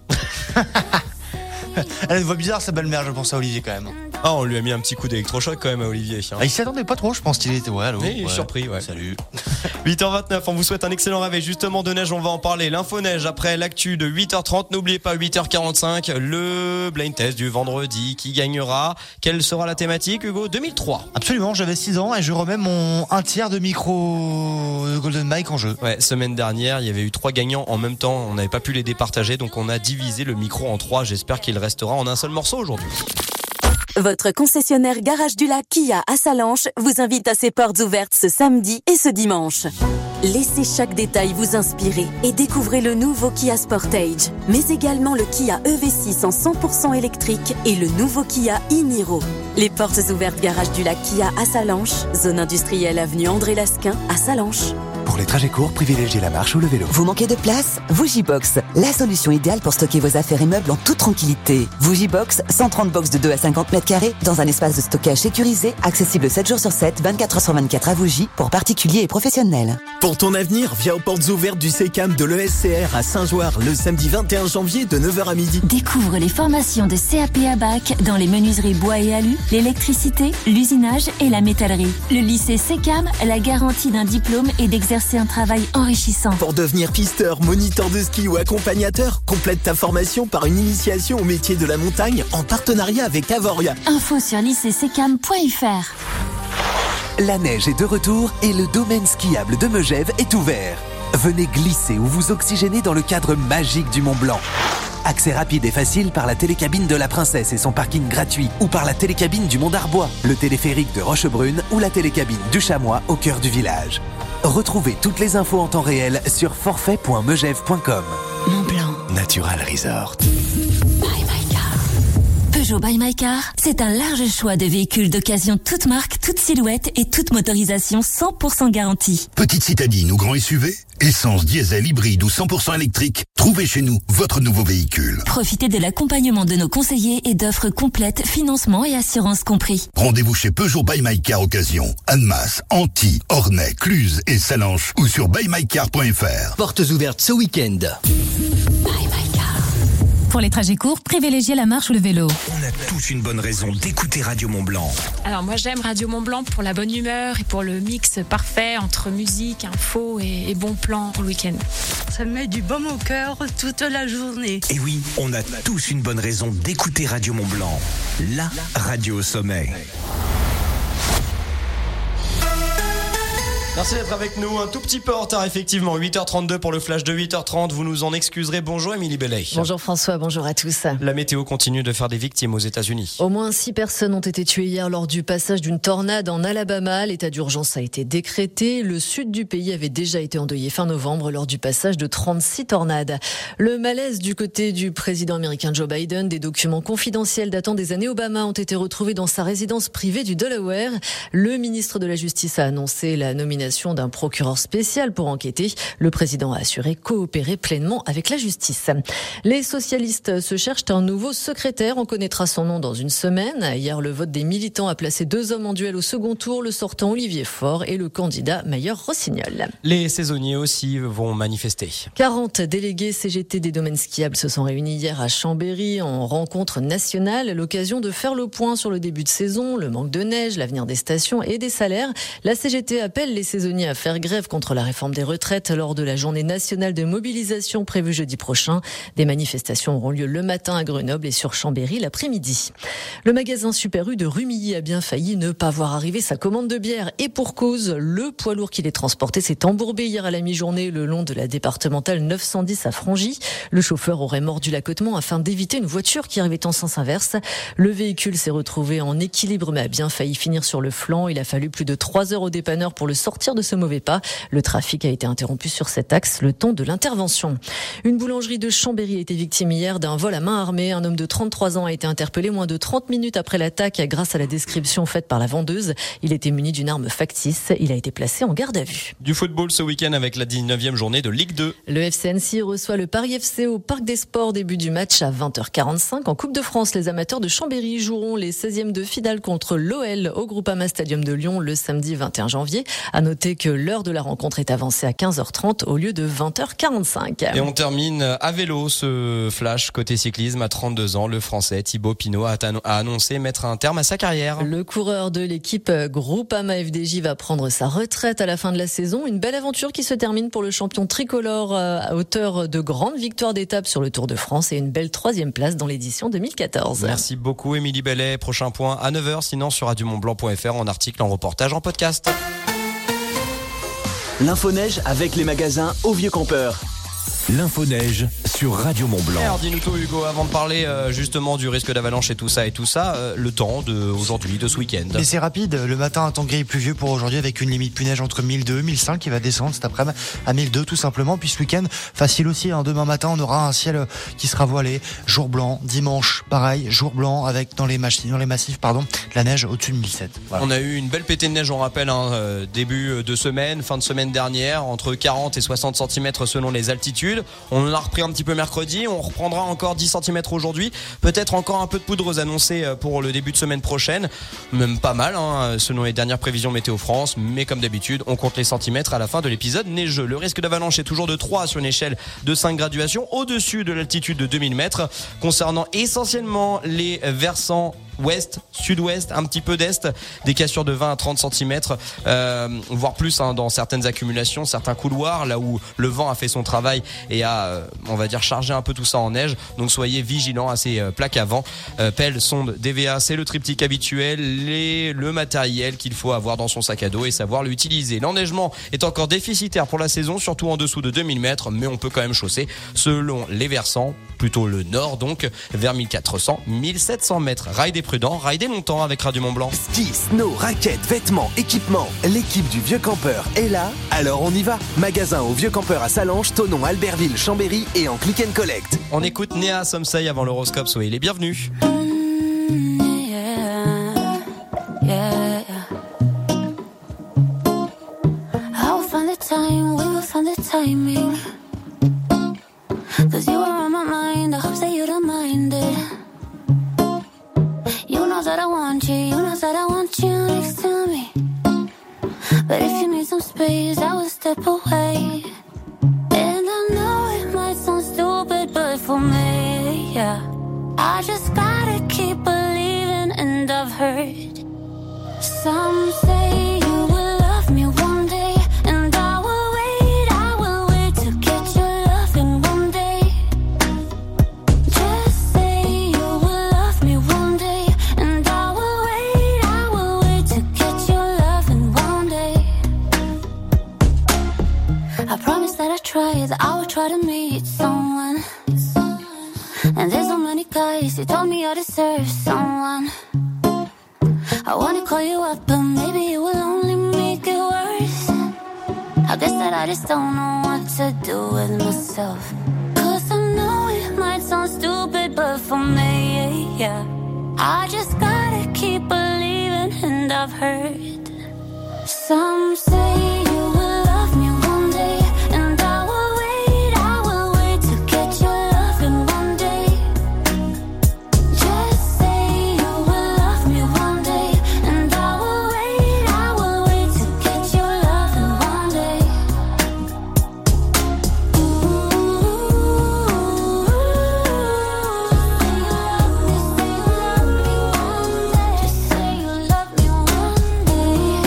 Elle voit bizarre sa belle-mère, je pense à Olivier quand même. Ah, on lui a mis un petit coup d'électrochoc quand même à Olivier. Hein. Ah, il s'y attendait pas trop, je pense qu'il était ouais, allô, oui, il est ouais. surpris, ouais. Salut. huit heures vingt-neuf, on vous souhaite un excellent réveil. Justement de neige, on va en parler. L'info neige après l'actu de huit heures trente. N'oubliez pas huit heures quarante-cinq, le blind test du vendredi. Qui gagnera? Quelle sera la thématique, Hugo? deux mille trois. Absolument, j'avais six ans et je remets mon un tiers de micro Golden Mike en jeu. Ouais, semaine dernière, il y avait eu trois gagnants en même temps. On n'avait pas pu les départager, donc on a divisé le micro en trois. J'espère qu'il restera en un seul morceau aujourd'hui. Votre concessionnaire Garage du Lac Kia à Salanches vous invite à ses portes ouvertes ce samedi et ce dimanche. Laissez chaque détail vous inspirer et découvrez le nouveau Kia Sportage, mais également le Kia E V six en cent pour cent électrique et le nouveau Kia e-Niro. Les portes ouvertes Garage du Lac Kia à Salanches, zone industrielle avenue André Lasquin à Salanches. Pour les trajets courts, privilégiez la marche ou le vélo. Vous manquez de place? Bougiebox, la solution idéale pour stocker vos affaires et meubles en toute tranquillité. Bougiebox, cent trente box de deux à cinquante mètres carrés dans un espace de stockage sécurisé, accessible sept jours sur sept, vingt-quatre heures sur vingt-quatre à Vougy, pour particuliers et professionnels. Pour ton avenir, viens aux portes ouvertes du SECAM de l'E S C R à Saint-Joire le samedi vingt et un janvier de neuf heures à midi. Découvre les formations de C A P à bac dans les menuiseries bois et alu, l'électricité, l'usinage et la métallerie. Le lycée SECAM, la garantie d'un diplôme et d'exercer un travail enrichissant. Pour devenir pisteur, moniteur de ski ou accompagnateur, complète ta formation par une initiation au métier de la montagne en partenariat avec Avoria. Info sur lycée secam point f r. La neige est de retour et le domaine skiable de Megève est ouvert. Venez glisser ou vous oxygéner dans le cadre magique du Mont Blanc. Accès rapide et facile par la télécabine de la Princesse et son parking gratuit, ou par la télécabine du Mont d'Arbois, le téléphérique de Rochebrune ou la télécabine du Chamois au cœur du village. Retrouvez toutes les infos en temps réel sur forfait point megève point com. Mont Blanc. Natural Resort. Peugeot by My Car, c'est un large choix de véhicules d'occasion toute marque, toute silhouette et toute motorisation cent pour cent garantie. Petite citadine ou grand S U V, essence, diesel, hybride ou cent pour cent électrique, trouvez chez nous votre nouveau véhicule. Profitez de l'accompagnement de nos conseillers et d'offres complètes, financement et assurance compris. Rendez-vous chez Peugeot by My Car Occasion, Annemasse, Antilles, Ornay, Cluse et Salanches ou sur buy my car point f r. Portes ouvertes ce week-end. Pour les trajets courts, privilégiez la marche ou le vélo. On a tous une bonne raison d'écouter Radio Mont-Blanc. Alors moi j'aime Radio Mont-Blanc pour la bonne humeur et pour le mix parfait entre musique, info et, et bons plans pour le week-end. Ça me met du baume au cœur toute la journée. Et oui, on a tous une bonne raison d'écouter Radio Mont-Blanc. La radio au sommet. Merci d'être avec nous, un tout petit peu en retard effectivement, huit heures trente-deux pour le flash de huit heures trente, vous nous en excuserez. Bonjour Émilie Bellet. Bonjour François, bonjour à tous. La météo continue de faire des victimes aux États-Unis. Au moins six personnes ont été tuées hier lors du passage d'une tornade en Alabama. L'état d'urgence a été décrété. Le sud du pays avait déjà été endeuillé fin novembre lors du passage de trente-six tornades. Le malaise du côté du président américain Joe Biden, des documents confidentiels datant des années Obama ont été retrouvés dans sa résidence privée du Delaware. Le ministre de la Justice a annoncé la nomination d'un procureur spécial pour enquêter. Le président a assuré coopérer pleinement avec la justice. Les socialistes se cherchent un nouveau secrétaire. On connaîtra son nom dans une semaine. Hier, le vote des militants a placé deux hommes en duel au second tour, le sortant Olivier Faure et le candidat Mayer Rossignol. Les saisonniers aussi vont manifester. quarante délégués C G T des domaines skiables se sont réunis hier à Chambéry en rencontre nationale. L'occasion de faire le point sur le début de saison, le manque de neige, l'avenir des stations et des salaires. La C G T appelle les saisonniers à faire grève contre la réforme des retraites lors de la journée nationale de mobilisation prévue jeudi prochain. Des manifestations auront lieu le matin à Grenoble et sur Chambéry l'après-midi. Le magasin Super U de Rumilly a bien failli ne pas voir arriver sa commande de bière et pour cause, le poids lourd qui les transportait s'est embourbé hier à la mi-journée le long de la départementale neuf cent dix à Frangy. Le chauffeur aurait mordu l'accotement afin d'éviter une voiture qui arrivait en sens inverse. Le véhicule s'est retrouvé en équilibre mais a bien failli finir sur le flanc. Il a fallu plus de trois heures au dépanneur pour le sortir de ce mauvais pas. Le trafic a été interrompu sur cet axe le temps de l'intervention. Une boulangerie de Chambéry a été victime hier d'un vol à main armée. Un homme de trente-trois ans a été interpellé moins de trente minutes après l'attaque grâce à la description faite par la vendeuse. Il était muni d'une arme factice. Il a été placé en garde à vue. Du football ce week-end avec la dix-neuvième journée de Ligue deux. Le F C Annecy reçoit le Paris F C au Parc des Sports. Début du match à vingt heures quarante-cinq. En Coupe de France, les amateurs de Chambéry joueront les seizièmes de finale contre l'O L au Groupama Stadium de Lyon le samedi vingt et un janvier. À noter que l'heure de la rencontre est avancée à quinze heures trente au lieu de vingt heures quarante-cinq. Et on termine à vélo ce flash côté cyclisme. À trente-deux ans, le Français Thibaut Pinot a annoncé mettre un terme à sa carrière. Le coureur de l'équipe Groupama F D J va prendre sa retraite à la fin de la saison. Une belle aventure qui se termine pour le champion tricolore à hauteur de grandes victoires d'étape sur le Tour de France et une belle troisième place dans l'édition deux mille quatorze. Merci beaucoup Émilie Bellet. Prochain point à neuf heures, sinon sur radio mont blanc point f r en article, en reportage, en podcast. L'info neige avec les magasins Au Vieux Campeur. L'info neige sur Radio Mont-Blanc. Alors dis-nous tout Hugo, avant de parler euh, justement du risque d'avalanche et tout ça et tout ça, euh, le temps de aujourd'hui, de ce week-end. Mais c'est rapide, le matin un temps gris et pluvieux pour aujourd'hui avec une limite pluie neige entre mille deux et mille cinq qui va descendre cet après-midi à mille deux tout simplement. Puis ce week-end, facile aussi, hein. Demain matin on aura un ciel qui sera voilé, jour blanc, dimanche pareil, jour blanc avec dans les, massifs, dans les massifs pardon, de la neige au-dessus de mille sept. Voilà. On a eu une belle pétée de neige, on rappelle, hein, euh, début de semaine, fin de semaine dernière, entre quarante et soixante centimètres selon les altitudes. On en a repris un petit peu mercredi, on reprendra encore dix centimètres aujourd'hui, peut-être encore un peu de poudre annoncée pour le début de semaine prochaine, même pas mal hein, selon les dernières prévisions Météo France, mais comme d'habitude on compte les centimètres à la fin de l'épisode neigeux. Le risque d'avalanche est toujours de trois sur une échelle de cinq graduations au-dessus de l'altitude de deux mille mètres, concernant essentiellement les versants ouest, sud-ouest, un petit peu d'est, des cassures de vingt à trente centimètres, euh, voire plus hein, dans certaines accumulations, certains couloirs, là où le vent a fait son travail et a, euh, on va dire, chargé un peu tout ça en neige. Donc soyez vigilants à ces euh, plaques avant. Euh, pelle, sonde, D V A, c'est le triptyque habituel, les, le matériel qu'il faut avoir dans son sac à dos et savoir l'utiliser. L'enneigement est encore déficitaire pour la saison, surtout en dessous de deux mille mètres, mais on peut quand même chausser selon les versants, plutôt le nord donc, vers mille quatre cents, mille sept cents mètres. Rail des prudents, ridez longtemps avec Radio Mont-Blanc. Ski, snow, raquettes, vêtements, équipements. L'équipe du Vieux Campeur est là, alors on y va. Magasin au Vieux Campeur à Sallanches, Thonon, Albertville, Chambéry et en click and collect. On écoute Néa Somsei avant l'horoscope, soyez les bienvenus. Mm, yeah, yeah. I will find the time, we will find the timing. Cause you are on my mind, I hope that you don't mind it. You know that I want you, you know that I want you next to me. But if you need some space, I will step away. And I know it might sound stupid, but for me, yeah, I just gotta keep believing. And I've heard some say you will love me one day, and I will wait, I will wait to get your love in one day. Just say you will love me one day, and I will wait, I will wait to get your love in one day. I promise that I try, that I will try to meet someone. And there's so many guys who told me I deserve someone. I wanna call you up, but maybe it will only make it worse. I guess that I just don't know what to do with myself. Cause I know it might sound stupid, but for me, yeah, I just gotta keep believing. And I've heard some say you will love me one day, and I will wait, I will wait to get your love in one day. Just say you will love me one day, and I will wait, I will wait to get your love in one day. Just say you love me one day.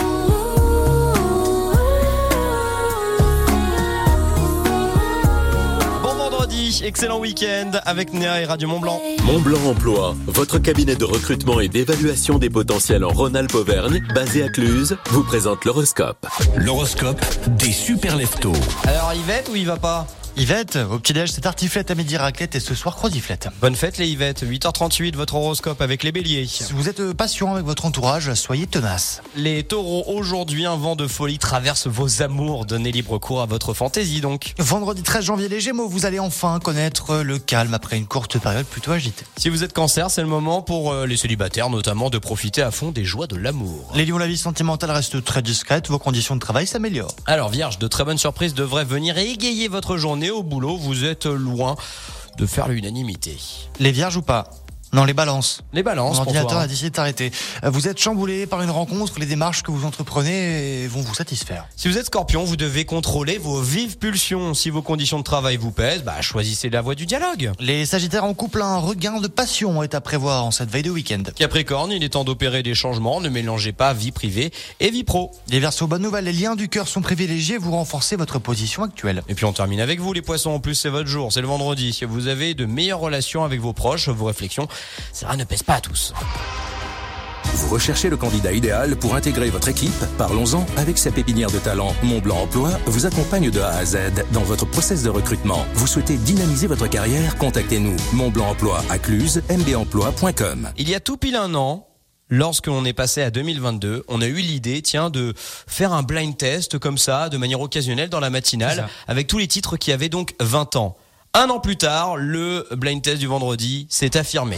Bon vendredi, excellent week-end avec Néa et Radio Mont-Blanc. Mont-Blanc Emploi, votre cabinet de recrutement et d'évaluation des potentiels en Rhône-Alpes-Auvergne, basé à Cluse, vous présente l'horoscope. L'horoscope des super leftos. Alors Yvette ou il va pas? Yvette, au petit-déj, c'est tartiflette, à midi raclette et ce soir croisiflette. Bonne fête les Yvette, huit heures trente-huit, votre horoscope avec les béliers. Si vous êtes patient avec votre entourage, soyez tenaces. Les taureaux, aujourd'hui un vent de folie traverse vos amours, donnez libre cours à votre fantaisie donc. Vendredi treize janvier, les Gémeaux, vous allez enfin connaître le calme après une courte période plutôt agitée. Si vous êtes cancer, c'est le moment pour les célibataires notamment de profiter à fond des joies de l'amour. Les lions, la vie sentimentale reste très discrète, vos conditions de travail s'améliorent. Alors vierge, de très bonnes surprises devraient venir égayer votre journée au boulot, vous êtes loin de faire l'unanimité. Les vierges ou pas? Non, les balances. Les balances, Mon pour ordinateur toi. a décidé de t'arrêter. Vous êtes chamboulé par une rencontre, les démarches que vous entreprenez vont vous satisfaire. Si vous êtes scorpion, vous devez contrôler vos vives pulsions. Si vos conditions de travail vous pèsent, bah, choisissez la voie du dialogue. Les sagittaires en couple, un regain de passion est à prévoir en cette veille de week-end. Capricorne, il est temps d'opérer des changements, ne mélangez pas vie privée et vie pro. Les Verseaux, bonne nouvelle, les liens du cœur sont privilégiés, vous renforcez votre position actuelle. Et puis on termine avec vous les poissons, en plus c'est votre jour, c'est le vendredi. Si vous avez de meilleures relations avec vos proches, vos réflexions, ça ne pèse pas à tous. Vous recherchez le candidat idéal pour intégrer votre équipe? Parlons-en avec sa pépinière de talent. Montblanc Emploi vous accompagne de A à Z dans votre process de recrutement. Vous souhaitez dynamiser votre carrière? Contactez-nous. Montblanc Emploi à Cluse, m b emploi point com. Il y a tout pile un an, lorsqu'on est passé à deux mille vingt-deux, on a eu l'idée, tiens, de faire un blind test comme ça, de manière occasionnelle dans la matinale, avec tous les titres qui avaient donc vingt ans. Un an plus tard, le blind test du vendredi s'est affirmé.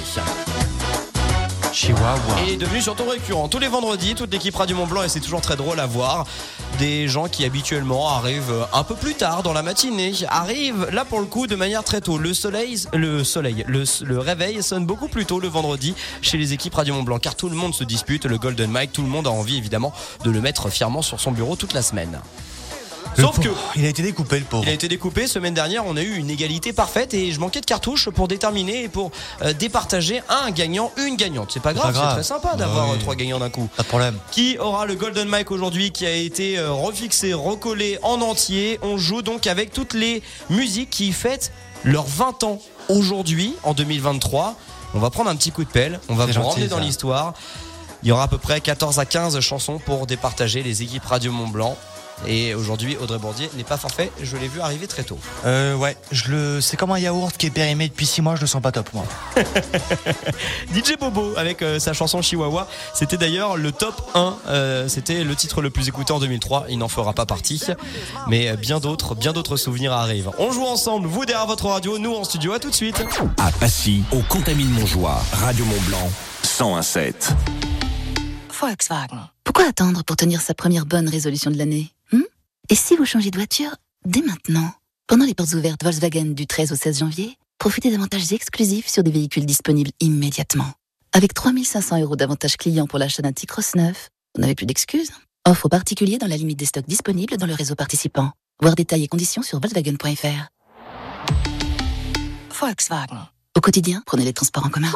Chihuahua. Et il est devenu surtout récurrent. Tous les vendredis, toute l'équipe Radio Mont-Blanc, et c'est toujours très drôle à voir, des gens qui habituellement arrivent un peu plus tard dans la matinée, arrivent là pour le coup de manière très tôt. Le soleil, le soleil, le, le réveil sonne beaucoup plus tôt le vendredi chez les équipes Radio Mont-Blanc, car tout le monde se dispute le Golden Mike, tout le monde a envie évidemment de le mettre fièrement sur son bureau toute la semaine. Sauf que il a été découpé, le pauvre. Il a été découpé. Semaine dernière, on a eu une égalité parfaite et je manquais de cartouches pour déterminer et pour euh, départager un gagnant, une gagnante. C'est pas grave, c'est très sympa d'avoir bah oui. trois gagnants d'un coup. Pas de problème. Qui aura le Golden Mike aujourd'hui, qui a été euh, refixé, recollé en entier. On joue donc avec toutes les musiques qui fêtent leurs vingt ans aujourd'hui, en deux mille vingt-trois. On va prendre un petit coup de pelle. On va vous ramener dans l'histoire. Il y aura à peu près quatorze à quinze chansons pour départager les équipes Radio Mont-Blanc. Et aujourd'hui, Audrey Bourdier n'est pas forfait. Je l'ai vu arriver très tôt. Euh, ouais, je le, c'est comme un yaourt qui est périmé depuis six mois. Je le sens pas top, moi. D J Bobo avec euh, sa chanson Chihuahua. C'était d'ailleurs le top un. Euh, c'était le titre le plus écouté en deux mille trois. Il n'en fera pas partie. Mais bien d'autres, bien d'autres souvenirs arrivent. On joue ensemble. Vous derrière votre radio, nous en studio. À tout de suite. À Passy, au Contamine-Montjoie, Radio Mont-Blanc, cent un virgule sept. Volkswagen. Pourquoi attendre pour tenir sa première bonne résolution de l'année? hmm Et si vous changez de voiture dès maintenant? Pendant les portes ouvertes Volkswagen du treize au seize janvier, profitez d'avantages exclusifs sur des véhicules disponibles immédiatement. Avec trois mille cinq cents euros d'avantages clients pour l'achat d'un T-Cross neuf, vous n'avez plus d'excuses. Offre aux particuliers dans la limite des stocks disponibles dans le réseau participant. Voir détails et conditions sur volkswagen point f r. Volkswagen. Au quotidien, prenez les transports en commun.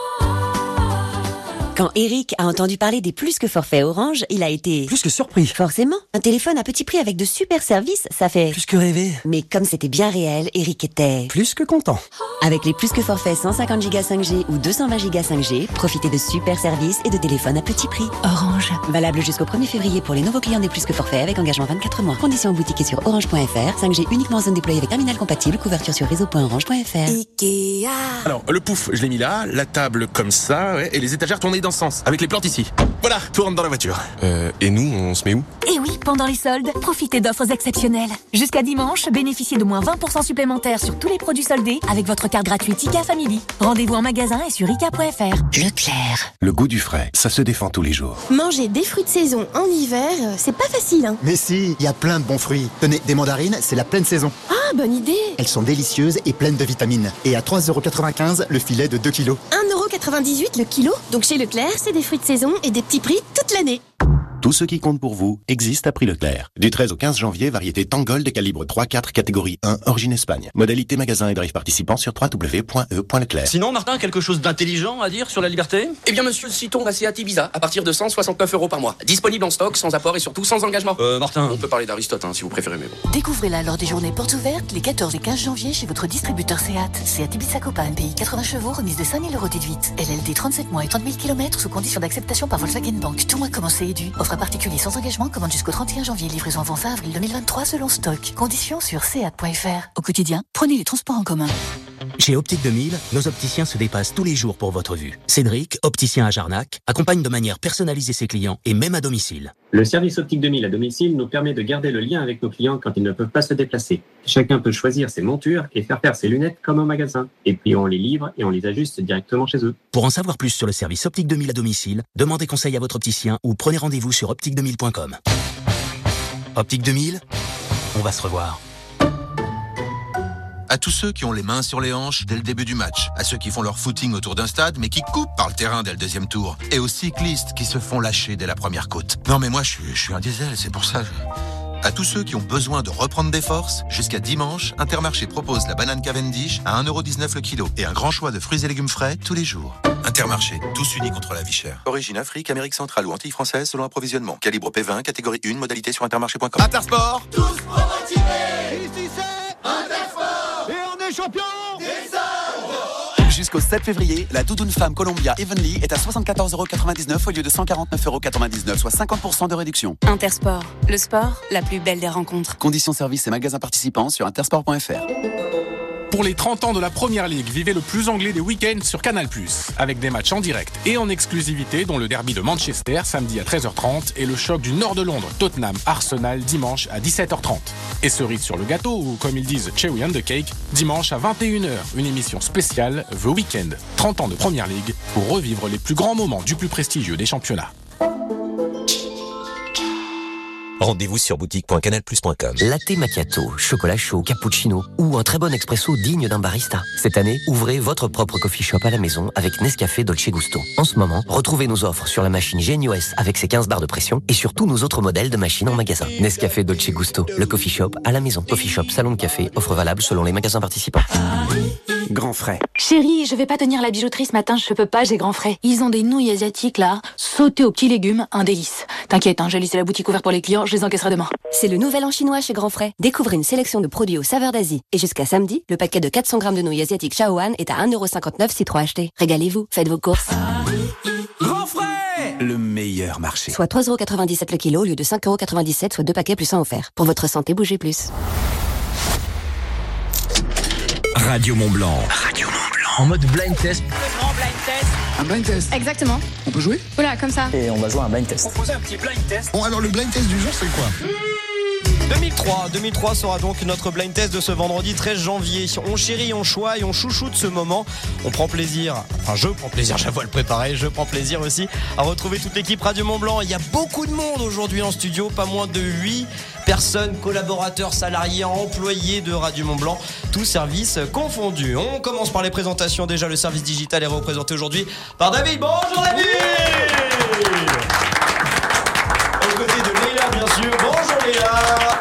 Quand Eric a entendu parler des plus que forfaits Orange, il a été... Plus que surpris. Forcément. Un téléphone à petit prix avec de super services, ça fait... Plus que rêver. Mais comme c'était bien réel, Eric était... Plus que content. Avec les plus que forfaits cent cinquante giga cinq G ou deux cent vingt giga cinq G, profitez de super services et de téléphones à petit prix. Orange. Valable jusqu'au premier février pour les nouveaux clients des plus que forfaits avec engagement vingt-quatre mois. Conditions en boutique et sur orange point f r. cinq G uniquement en zone déployée avec terminal compatible. Couverture sur réseau point orange point f r. Ikea. Alors, le pouf, je l'ai mis là. La table comme ça, ouais, et les étagères tournées dans ce sens. Avec les plantes ici. Voilà, tout rentre dans la voiture. Euh, et nous, on se met où? Et oui, pendant les soldes, profitez d'offres exceptionnelles. Jusqu'à dimanche, bénéficiez de moins vingt pour cent supplémentaires sur tous les produits soldés avec votre carte gratuite IKEA Family. Rendez-vous en magasin et sur ikea point f r. Leclerc. Le goût du frais, ça se défend tous les jours. Manger des fruits de saison en hiver, c'est pas facile, hein. Mais si, il y a plein de bons fruits. Tenez, des mandarines, c'est la pleine saison. Ah, bonne idée. Elles sont délicieuses et pleines de vitamines. Et à trois euros quatre-vingt-quinze, le filet de deux kilos. un euro quatre-vingt-dix-huit le kilo. Donc chez Leclerc, c'est des fruits de saison et des petits prix toute l'année. Tout ce qui compte pour vous existe à prix Leclerc. Du treize au quinze janvier, variété Tangold de calibre trois quatre, catégorie un, origine Espagne. Modalité magasin et drive participant sur w w w point e point leclerc. Sinon, Martin, quelque chose d'intelligent à dire sur la liberté? Eh bien, monsieur, citons la Seat Ibiza à partir de cent soixante-neuf euros par mois. Disponible en stock, sans apport et surtout sans engagement. Euh, Martin. On peut parler d'Aristote, hein, si vous préférez, mais bon. Découvrez-la lors des journées portes ouvertes les quatorze et quinze janvier chez votre distributeur Seat. Seat Ibiza Copa, M P I quatre-vingts chevaux, remise de cinq mille euros déduite. L L D trente-sept mois et trente mille kilomètres sous condition d'acceptation par Volkswagen Bank. Tout mois commencé et dû. Offre à particulier sans engagement, commande jusqu'au trente et un janvier, livraison avant fin avril deux mille vingt-trois selon stock. Conditions sur seat point f r. Au quotidien, prenez les transports en commun. Chez Optique deux mille, nos opticiens se dépassent tous les jours pour votre vue. Cédric, opticien à Jarnac, accompagne de manière personnalisée ses clients et même à domicile. Le service Optique deux mille à domicile nous permet de garder le lien avec nos clients quand ils ne peuvent pas se déplacer. Chacun peut choisir ses montures et faire faire ses lunettes comme au magasin. Et puis on les livre et on les ajuste directement chez eux. Pour en savoir plus sur le service Optique deux mille à domicile, demandez conseil à votre opticien ou prenez rendez-vous sur optique deux mille point com. Optique deux mille, on va se revoir. À tous ceux qui ont les mains sur les hanches dès le début du match, à ceux qui font leur footing autour d'un stade mais qui coupent par le terrain dès le deuxième tour, et aux cyclistes qui se font lâcher dès la première côte. Non mais moi je suis, je suis un diesel, c'est pour ça. Je... À tous ceux qui ont besoin de reprendre des forces, jusqu'à dimanche, Intermarché propose la banane Cavendish à un euro dix-neuf le kilo et un grand choix de fruits et légumes frais tous les jours. Intermarché, tous unis contre la vie chère. Origine Afrique, Amérique centrale ou Antilles françaises selon approvisionnement. Calibre P vingt, catégorie un, modalité sur intermarché point com. Intersport, tous pour motiver. Ici c'est Intersport et on est champion des arbres. Jusqu'au sept février, la doudoune femme Columbia Evenly est à soixante-quatorze euros quatre-vingt-dix-neuf au lieu de cent quarante-neuf euros quatre-vingt-dix-neuf, soit cinquante pour cent de réduction. Intersport, le sport, la plus belle des rencontres. Conditions services et magasins participants sur intersport point f r. Pour les trente ans de la Première Ligue, vivez le plus anglais des week-ends sur Canal plus, avec des matchs en direct et en exclusivité, dont le derby de Manchester samedi à treize heures trente et le choc du nord de Londres, Tottenham Arsenal dimanche à dix-sept heures trente. Et cerise sur le gâteau, ou comme ils disent cherry on the cake, dimanche à vingt et une heures, une émission spéciale The Weekend, trente ans de Première Ligue, pour revivre les plus grands moments du plus prestigieux des championnats. Rendez-vous sur boutique point canal plus point com. Latte macchiato, chocolat chaud, cappuccino ou un très bon expresso digne d'un barista. Cette année, ouvrez votre propre coffee shop à la maison avec Nescafé Dolce Gusto. En ce moment, retrouvez nos offres sur la machine Genius avec ses quinze barres de pression et sur tous nos autres modèles de machines en magasin. Nescafé Dolce Gusto, le coffee shop à la maison. Coffee shop, salon de café, offre valable selon les magasins participants. Grand frais. Chérie, je vais pas tenir la bijouterie ce matin, je peux pas, j'ai grand frais. Ils ont des nouilles asiatiques là, sautées aux petits légumes, un délice. T'inquiète, hein, j'ai laissé la boutique ouverte pour les clients, je les encaisserai demain. C'est le nouvel an chinois chez Grand Frais. Découvrez une sélection de produits aux saveurs d'Asie. Et jusqu'à samedi, le paquet de quatre cents grammes de nouilles asiatiques Shaoan est à un euro cinquante-neuf si trois achetés. Régalez-vous, faites vos courses. Grand frais, le meilleur marché. Soit trois euros quatre-vingt-dix-sept le kilo au lieu de cinq euros quatre-vingt-dix-sept, soit deux paquets plus un offert. Pour votre santé, bougez plus. Radio Mont-Blanc. Radio Mont-Blanc. En mode blind test. Le grand blind test. Un blind test. Exactement. On peut jouer? Voilà, comme ça. Et on va jouer à un blind test. Proposer un petit blind test. Bon, alors le blind test du jour, c'est quoi? deux mille trois, deux mille trois sera donc notre blind test de ce vendredi treize janvier. On chérit, on choisit, on chouchoute ce moment. On prend plaisir, enfin je prends plaisir, j'avoue à le préparer, je prends plaisir aussi à retrouver toute l'équipe Radio Mont-Blanc. Il y a beaucoup de monde aujourd'hui en studio, pas moins de huit personnes, collaborateurs, salariés, employés de Radio Mont-Blanc, tous services confondus. On commence par les présentations. Déjà, le service digital est représenté aujourd'hui par David. Bonjour David. Aux côtés de Léla, bien sûr. Bonjour Léla.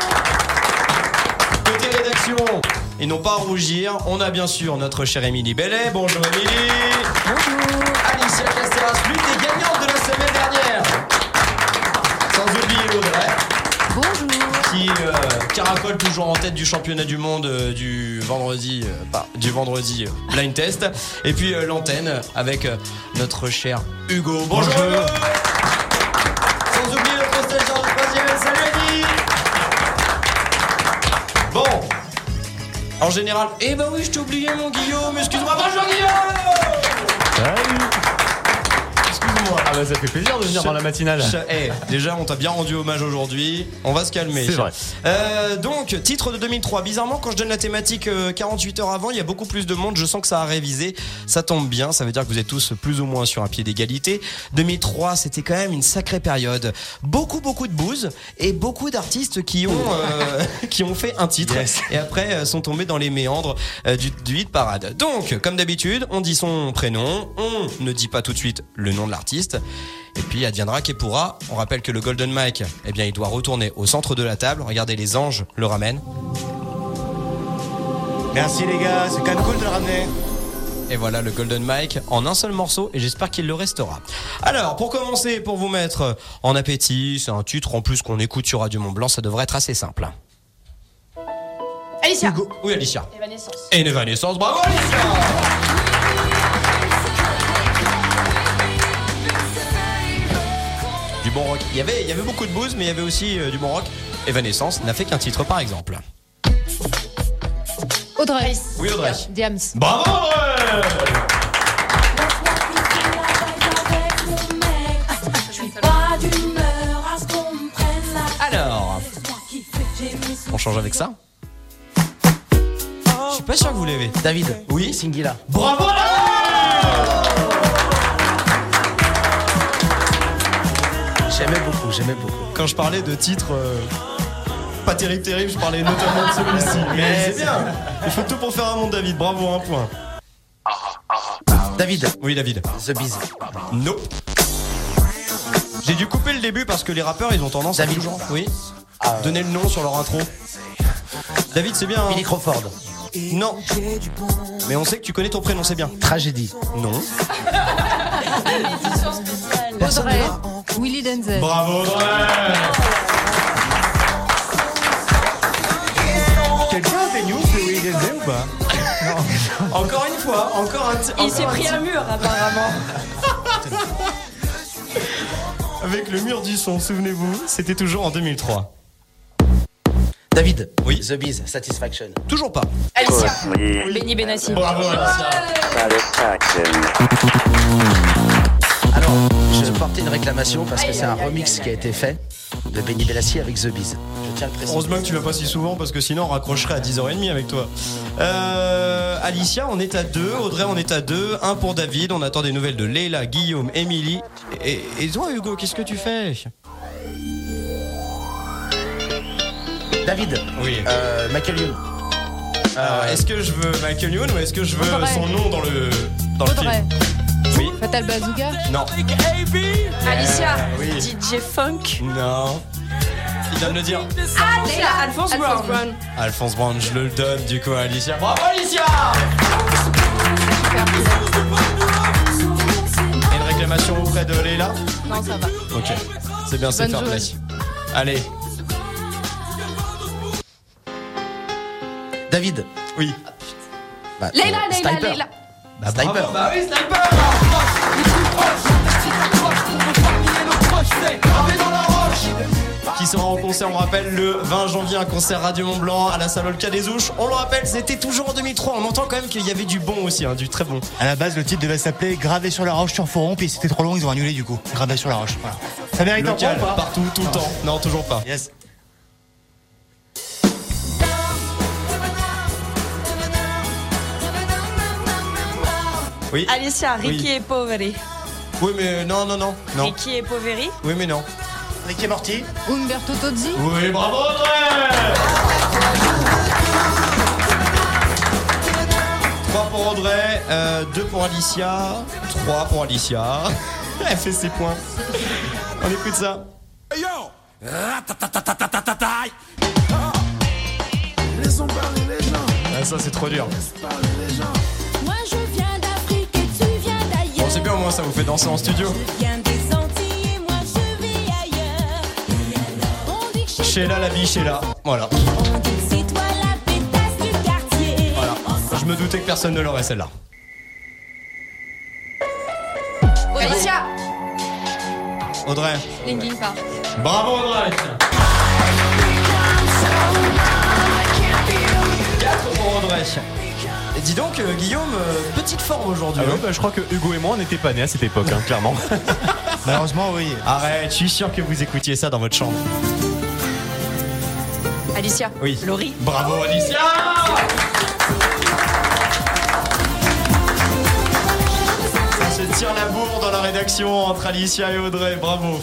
Côté rédaction, et non pas à rougir, on a bien sûr notre chère Émilie Bellet. Bonjour Émilie. Bonjour. Alicia Casteras, l'une des gagnantes de la semaine dernière. Sans oublier Audrey. Bonjour. Qui euh, caracole toujours en tête du championnat du monde euh, du vendredi, euh, pas, du vendredi euh, blind test. Et puis euh, l'antenne avec euh, notre cher Hugo. Bonjour. Bonjour. Hugo. Sans oublier notre stagiaire de troisième. Salut Annie. Bon. En général, eh ben oui, je t'ai oublié mon Guillaume. Excuse-moi, bonjour Guillaume. Salut. Excuse-moi. Ah bah ça fait plaisir de venir dans la matinale. Hey, déjà on t'a bien rendu hommage aujourd'hui. On va se calmer. C'est vrai. Euh, donc titre de deux mille trois. Bizarrement quand je donne la thématique euh, quarante-huit heures avant, il y a beaucoup plus de monde. Je sens que ça a révisé. Ça tombe bien. Ça veut dire que vous êtes tous plus ou moins sur un pied d'égalité. deux mille trois, c'était quand même une sacrée période. Beaucoup beaucoup de bouse et beaucoup d'artistes qui ont euh, qui ont fait un titre yes. et après euh, sont tombés dans les méandres euh, du, du hit parade. Donc comme d'habitude, on dit son prénom. On ne dit pas tout de suite le nom de l'artiste. Et puis adviendra qui pourra. On rappelle que le Golden Mike, eh bien, il doit retourner au centre de la table. Regardez, les anges le ramènent. Merci les gars, c'est quand même cool de le ramener. Et voilà le Golden Mike en un seul morceau et j'espère qu'il le restera. Alors pour commencer, pour vous mettre en appétit, c'est un titre en plus qu'on écoute sur Radio Mont-Blanc, ça devrait être assez simple. Alicia. Hugo. Oui, Alicia. Evanescence. Et une Evanescence, bravo Alicia. Du bon rock. Il y avait, il y avait beaucoup de blues, mais il y avait aussi euh, du bon rock. Evanescence n'a fait qu'un titre par exemple. Audrey. Oui, Audrey. Diams. Bravo Audrey. Alors, on change avec ça. Je suis pas sûr que vous l'avez. David. Oui. Singila. Bravo. J'aimais beaucoup, j'aimais beaucoup. Quand je parlais de titres euh, pas terrible, terrible, je parlais notamment de celui-ci. Mais c'est bien. Il faut tout pour faire un monde, David. Bravo, un point. David. Oui, David. The Biz. Non. J'ai dû couper le début parce que les rappeurs, ils ont tendance David. à toujours. Oui. Ah, donner le nom sur leur intro. David, c'est bien. Billy Crawford. Non. Mais on sait que tu connais ton prénom, c'est bien. Tragédie. Non. Audrey. Willy Denzel. Bravo Audrey. Quelqu'un a des news de Willy Denzel ou pas? Non. Encore une fois, encore un t- Il encore s'est pris t- un mur apparemment. Avec le mur du son, souvenez-vous, c'était toujours en deux mille trois. David, oui. The Biz, Satisfaction. Toujours pas. Alicia, Benny Benassi. Bravo, Alors, je portais une réclamation parce que c'est un remix qui a été fait de Benny Benassi avec The Biz. Je tiens à le préciser. Heureusement que tu vas pas si souvent parce que sinon on raccrocherait à dix heures trente avec toi. Euh, Alicia, on est à deux. Audrey, on est à deux. Un pour David. On attend des nouvelles de Leila, Guillaume, Émilie. Et, et toi, Hugo, qu'est-ce que tu fais? David. Oui. Euh, Michael Youn. Alors, est-ce que je veux Michael Youn ou est-ce que je veux Audrey. son nom dans le dans le Audrey. film? Oui. Fatal Bazooka. Non. Alicia, Euh, oui. D J Funk. Non. Il vient de le dire. Ah, Leila, Alphonse Alphonse Brown. Alphonse Brown, je le donne du coup à Alicia. Bravo Alicia! Et une réclamation auprès de Leila? Non, ça va. Ok. C'est bien, c'est Bonne fair journée. play. Allez. David. Oui. Bah, Leila, euh, Leila, Sniper. Leila. Bah, Sniper. bravo, bah oui, Sniper! Qui sera en concert, on rappelle, le vingt janvier, un concert Radio Mont Blanc à la salle Olka des Ouches. On le rappelle, c'était toujours en deux mille trois. On entend quand même qu'il y avait du bon aussi, hein, du très bon. À la base, le titre devait s'appeler Gravé sur la roche sur Foron, puis c'était trop long, ils ont annulé du coup. Gravé sur la roche. Voilà. Ça mérite un point Local, ou pas? partout, tout le temps. Non, toujours pas. Yes. Oui. Alicia, Ricky Oui. et Poveri. Oui, mais non, non, non. non. Ricky et Poveri. Oui, mais non. Ricky est morti. Umberto Tozzi. Oui, bravo Audrey! trois pour Audrey, euh, deux pour Alicia, trois pour Alicia. Elle fait ses points. On écoute ça. Hey yo! Laissons parler les gens. Ah, ça, c'est trop dur. Parler les gens. Moi je viens d'Afrique et tu viens d'ailleurs. Bon, c'est bien, au moins, ça vous fait danser en studio. Je viens des Antilles et moi je vis ailleurs. On dit que chez Sheila, la vie, Sheila. Voilà. on dit que c'est toi la pétasse du quartier. Voilà. Je me doutais que personne ne l'aurait, celle-là. Alicia. Audrey. Linkin Park. Bravo Audrey. quatre pour Audrey. Et dis donc, euh, Guillaume, euh, petite forme aujourd'hui. Ah ouais, hein. bah, je crois que Hugo et moi on n'était pas nés à cette époque, hein, clairement. Malheureusement, oui. Arrête, je suis sûr que vous écoutiez ça dans votre chambre. Alicia. Oui. Laurie. Bravo Alicia. Ça se tire la bourre dans la rédaction entre Alicia et Audrey. Bravo.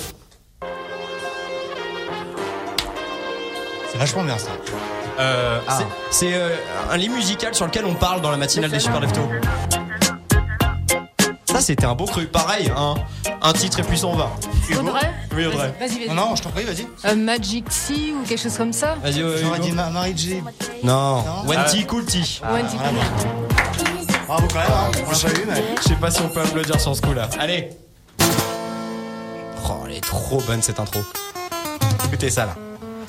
C'est vachement bien ça. Euh, Ah. c'est- C'est euh, un lit musical sur lequel on parle dans la matinale des Super Leftos. Ça, c'était un beau cru. Pareil, hein. Un titre et puis on va. Audrey. Oui, Audrey. Vas-y, vas-y. Non, non, je t'en prie, vas-y. Euh, Magic Sea ou quelque chose comme ça. Vas-y, euh, J'aurais Hugo. dit Ma- Marie J. Non, Non. Wenty Ah. Coolty. Wenty voilà, Bravo quand même, hein. On l'a pas eu, mais. Je sais pas si on peut applaudir sur ce coup-là. Allez. Oh, elle est trop bonne cette intro. Écoutez ça là.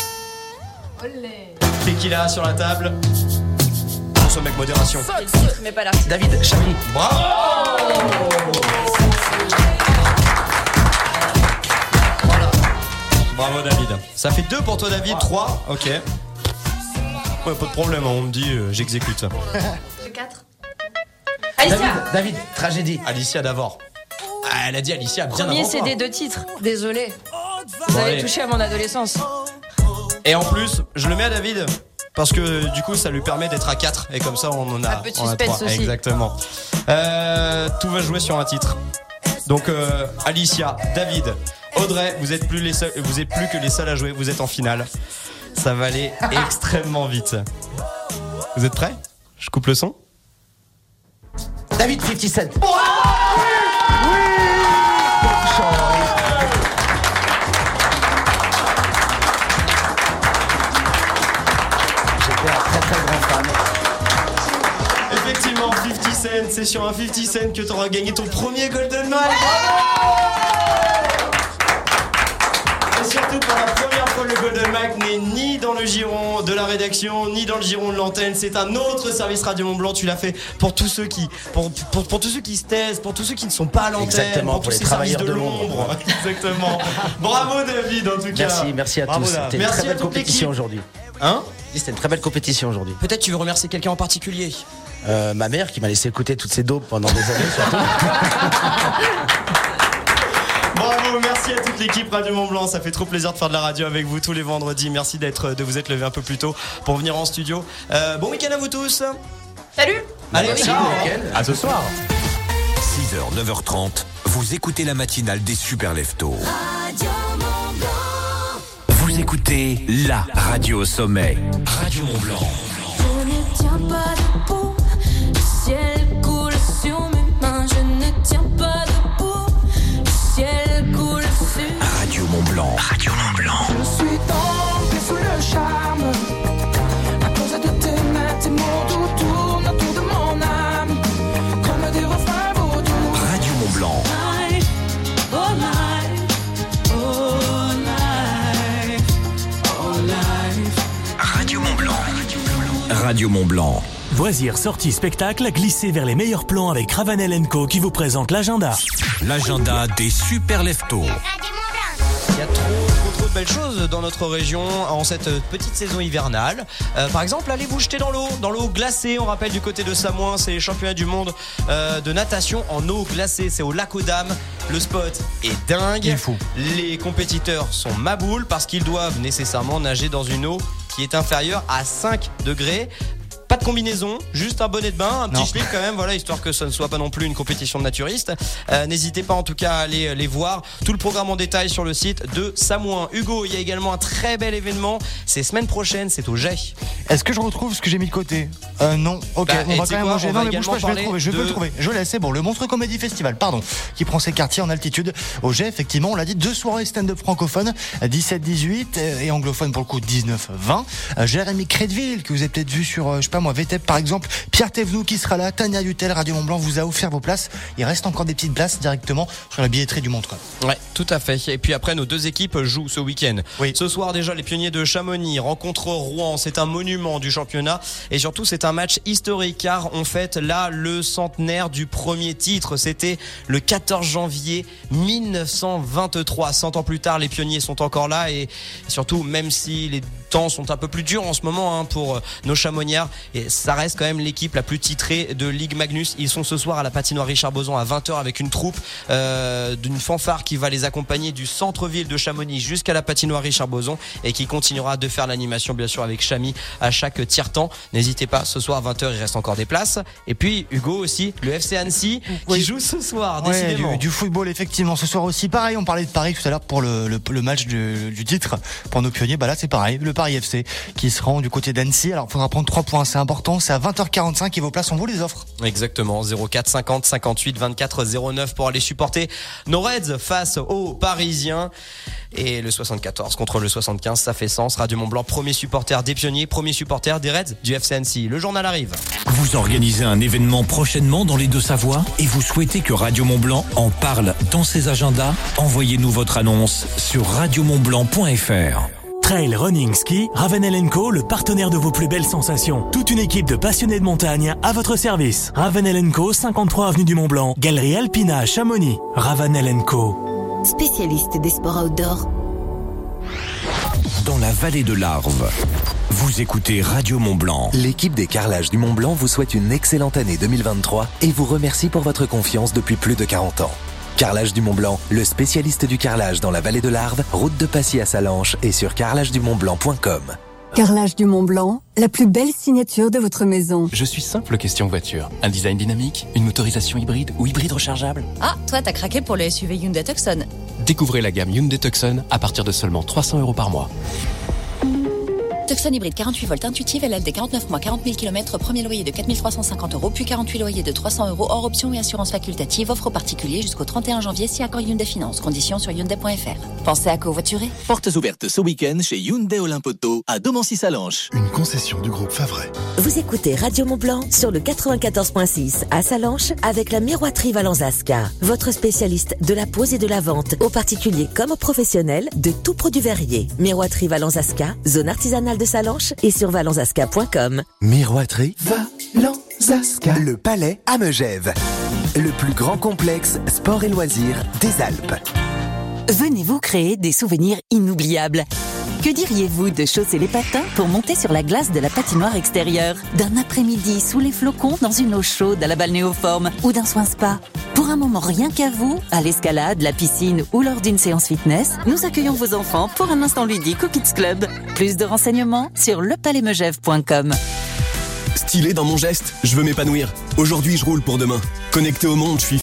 Tequila sur la table. Consomme avec modération. Mais pas l'artiste. David, Chablis. Bravo. Voilà. Bravo David. Ça fait deux pour toi David, trois. Ok. Ouais, pas de problème, hein, on me dit, euh, j'exécute. J'ai quatre. David, Alicia. David, Tragédie. Alicia d'abord. Ah, elle a dit Alicia bien Premier avant C toi. D de titre. Désolé. Vous Bon, avez allez. touché à mon adolescence. Et en plus, je le mets à David parce que du coup, ça lui permet d'être à quatre et comme ça, on en a. Un peu de on a suspense trois. aussi. Exactement. Euh, tout va jouer sur un titre. Donc, euh, Alicia, David, Audrey, vous êtes plus les seuls, vous êtes plus que les seuls à jouer. Vous êtes en finale. Ça va aller extrêmement vite. Vous êtes prêts? Je coupe le son. David, cinquante Cent. J'étais un très très grand fan. Effectivement, cinquante Cent, c'est sur un cinquante Cent que tu auras gagné ton premier Golden Mile. Et surtout pour la première Paul le Golden Mac n'est ni dans le giron de la rédaction, ni dans le giron de l'antenne. C'est un autre service Radio Mont Blanc. Tu l'as fait pour tous ceux qui, pour, pour, pour tous ceux qui se taisent, pour tous ceux qui ne sont pas à l'antenne, Exactement, pour, pour tous les ces services travailleurs de de l'ombre. Exactement. Bravo David, en tout cas. Merci, merci à Bravo, tous. là. C'était une Merci très à belle toute compétition l'équipe. aujourd'hui. Hein C'était une très belle compétition aujourd'hui. Peut-être tu veux remercier quelqu'un en particulier. Euh, ma mère qui m'a laissé écouter toutes ces dopes pendant des années surtout. Bravo, merci à toute l'équipe Radio Mont Blanc. Ça fait trop plaisir de faire de la radio avec vous tous les vendredis. Merci d'être, de vous être levé un peu plus tôt pour venir en studio. Euh, bon week-end à vous tous. Salut. Allez, Merci, ciao. bon week-end. À ce soir. six heures, neuf heures trente, vous écoutez la matinale des Super Leftos. Vous écoutez la radio au sommet. Radio Mont Blanc. Je ne tiens pas debout, le ciel coule sur mes mains. Je ne tiens pas debout, le ciel coule sur. Radio Mont Blanc. Radio Mont Blanc. Je suis tombé sous le charme. À cause de tes mains, tes mots, tout tourne autour de mon âme. Comme des refrains vautours. Radio Mont Blanc. Oh life, oh life, oh life. Radio Mont Blanc. Radio Mont Blanc. Loisirs, sorties, spectacles, glissez vers les meilleurs plans avec Ravanel and Co qui vous présente l'agenda. L'agenda des Super Leftos. Il y a trop, trop, trop de belles choses dans notre région en cette petite saison hivernale. Euh, par exemple, allez vous jeter dans l'eau, dans l'eau glacée. On rappelle du côté de Samoin, c'est les championnats du monde euh, de natation en eau glacée. C'est au lac aux Dames. Le spot est dingue. Il est fou. Les compétiteurs sont maboules parce qu'ils doivent nécessairement nager dans une eau qui est inférieure à cinq degrés. Pas de combinaison, juste un bonnet de bain, un petit Non. slip quand même, voilà, histoire que ce ne soit pas non plus une compétition de naturistes. Euh, n'hésitez pas en tout cas à aller les voir. Tout le programme en détail sur le site de Samoin. Hugo, il y a également un très bel événement. C'est semaine prochaine, c'est au Jet. Est-ce que je retrouve ce que j'ai mis de côté euh, Non. Ok, Bah, et on va tu sais quand même quoi, manger. on Non, va mais bouge également pas, je vais le parler trouver. Je de- peux le trouver. Je l'ai, c'est bon. Le Monstre Comedy Festival, pardon, qui prend ses quartiers en altitude. Au Jet, effectivement, on l'a dit, deux soirées stand-up francophones, dix-sept dix-huit euh, et anglophone pour le coup, dix-neuf vingt. Euh, Jérémy Crédville, que vous avez peut-être vu sur, euh, je sais pas moi, V T E P par exemple. Pierre Thévenoud qui sera là. Tania Dutel, Radio Mont Blanc vous a offert vos places. Il reste encore des petites places directement sur la billetterie du Montreux. Ouais, tout à fait. Et puis après, nos deux équipes jouent ce week-end. Oui. Ce soir, déjà, les pionniers de Chamonix rencontrent Rouen. C'est un monument du championnat. Et surtout, c'est un match historique car on fête là le centenaire du premier titre. C'était le quatorze janvier mille neuf cent vingt-trois. Cent ans plus tard, les pionniers sont encore là. Et surtout, même si les temps sont un peu plus durs en ce moment hein, pour nos Chamoniards, et ça reste quand même l'équipe la plus titrée de Ligue Magnus. Ils sont ce soir à la patinoire Richard Boson à vingt heures avec une troupe euh, d'une fanfare qui va les accompagner du centre-ville de Chamonix jusqu'à la patinoire Richard Boson et qui continuera de faire l'animation bien sûr avec Chamy à chaque tiers-temps. N'hésitez pas, ce soir à vingt heures il reste encore des places. Et puis Hugo aussi, le F C Annecy Oui. qui joue ce soir, Ouais, décidément. du, du football effectivement ce soir aussi. Pareil, on parlait de Paris tout à l'heure pour le, le, le match du, du titre pour nos pionniers. Bah là c'est pareil, le Paris F C qui se rend du côté d'Annecy. Alors il faudra prendre trois points, c'est important. C'est à vingt heures quarante-cinq et vos places on vous les offre. Exactement, zéro quatre cinquante cinquante-huit vingt-quatre zéro neuf pour aller supporter nos Reds face aux Parisiens. Et le soixante-quatorze contre le soixante-quinze, ça fait sens. Radio Mont Blanc, premier supporter des pionniers, premier supporter des Reds du F C Annecy. Le journal arrive. Vous organisez un événement prochainement dans les Deux-Savoies et vous souhaitez que Radio Mont Blanc en parle dans ses agendas? Envoyez-nous votre annonce sur radio mont blanc point f r. Trail, running, ski, Ravenel and Co, le partenaire de vos plus belles sensations. Toute une équipe de passionnés de montagne à votre service. Ravenel and Co, cinquante-trois avenue du Mont Blanc, Galerie Alpina à Chamonix. Ravenel and Co. Spécialiste des sports outdoor. Dans la vallée de l'Arve, vous écoutez Radio Mont Blanc. L'équipe des carrelages du Mont Blanc vous souhaite une excellente année deux mille vingt-trois et vous remercie pour votre confiance depuis plus de quarante ans. Carrelage du Mont Blanc, le spécialiste du carrelage dans la vallée de l'Arve, route de Passy à Salanches et sur carrelage du mont blanc point com. Carrelage du Mont Blanc, la plus belle signature de votre maison. Je suis simple question voiture. Un design dynamique, une motorisation hybride ou hybride rechargeable. Ah, toi, t'as craqué pour le S U V Hyundai Tucson. Découvrez la gamme Hyundai Tucson à partir de seulement trois cents euros par mois. Tucson hybride quarante-huit volts intuitive, L L D quarante-neuf mois, quarante mille kilomètres, premier loyer de quatre mille trois cent cinquante euros, puis quarante-huit loyers de trois cents euros hors option et assurance facultative. Offre aux particuliers jusqu'au trente et un janvier si accord Hyundai Finance. Conditions sur hyundai point f r. Pensez à covoiturer. Portes ouvertes ce week-end chez Hyundai Olympoto à Domancy-Salanches. Une concession du groupe Favret. Vous écoutez Radio Mont-Blanc sur le quatre-vingt-quatorze virgule six à Salanches avec la Miroiterie Valenzaska. Votre spécialiste de la pose et de la vente aux particuliers comme aux professionnels de tout produit verrier. Miroiterie Valenzaska, zone artisanale de Salanches et sur valenzaska point com. Miroiterie Valenzaska. Le Palais à Megève. Le plus grand complexe sport et loisirs des Alpes. Venez vous créer des souvenirs inoubliables. Que diriez-vous de chausser les patins pour monter sur la glace de la patinoire extérieure, d'un après-midi sous les flocons dans une eau chaude à la balnéoforme ou d'un soin spa? Pour un moment rien qu'à vous, à l'escalade, la piscine ou lors d'une séance fitness, nous accueillons vos enfants pour un instant ludique au Kids Club. Plus de renseignements sur le palais megève point com. Stylé dans mon geste, je veux m'épanouir. Aujourd'hui, je roule pour demain. Connecté au monde, je suis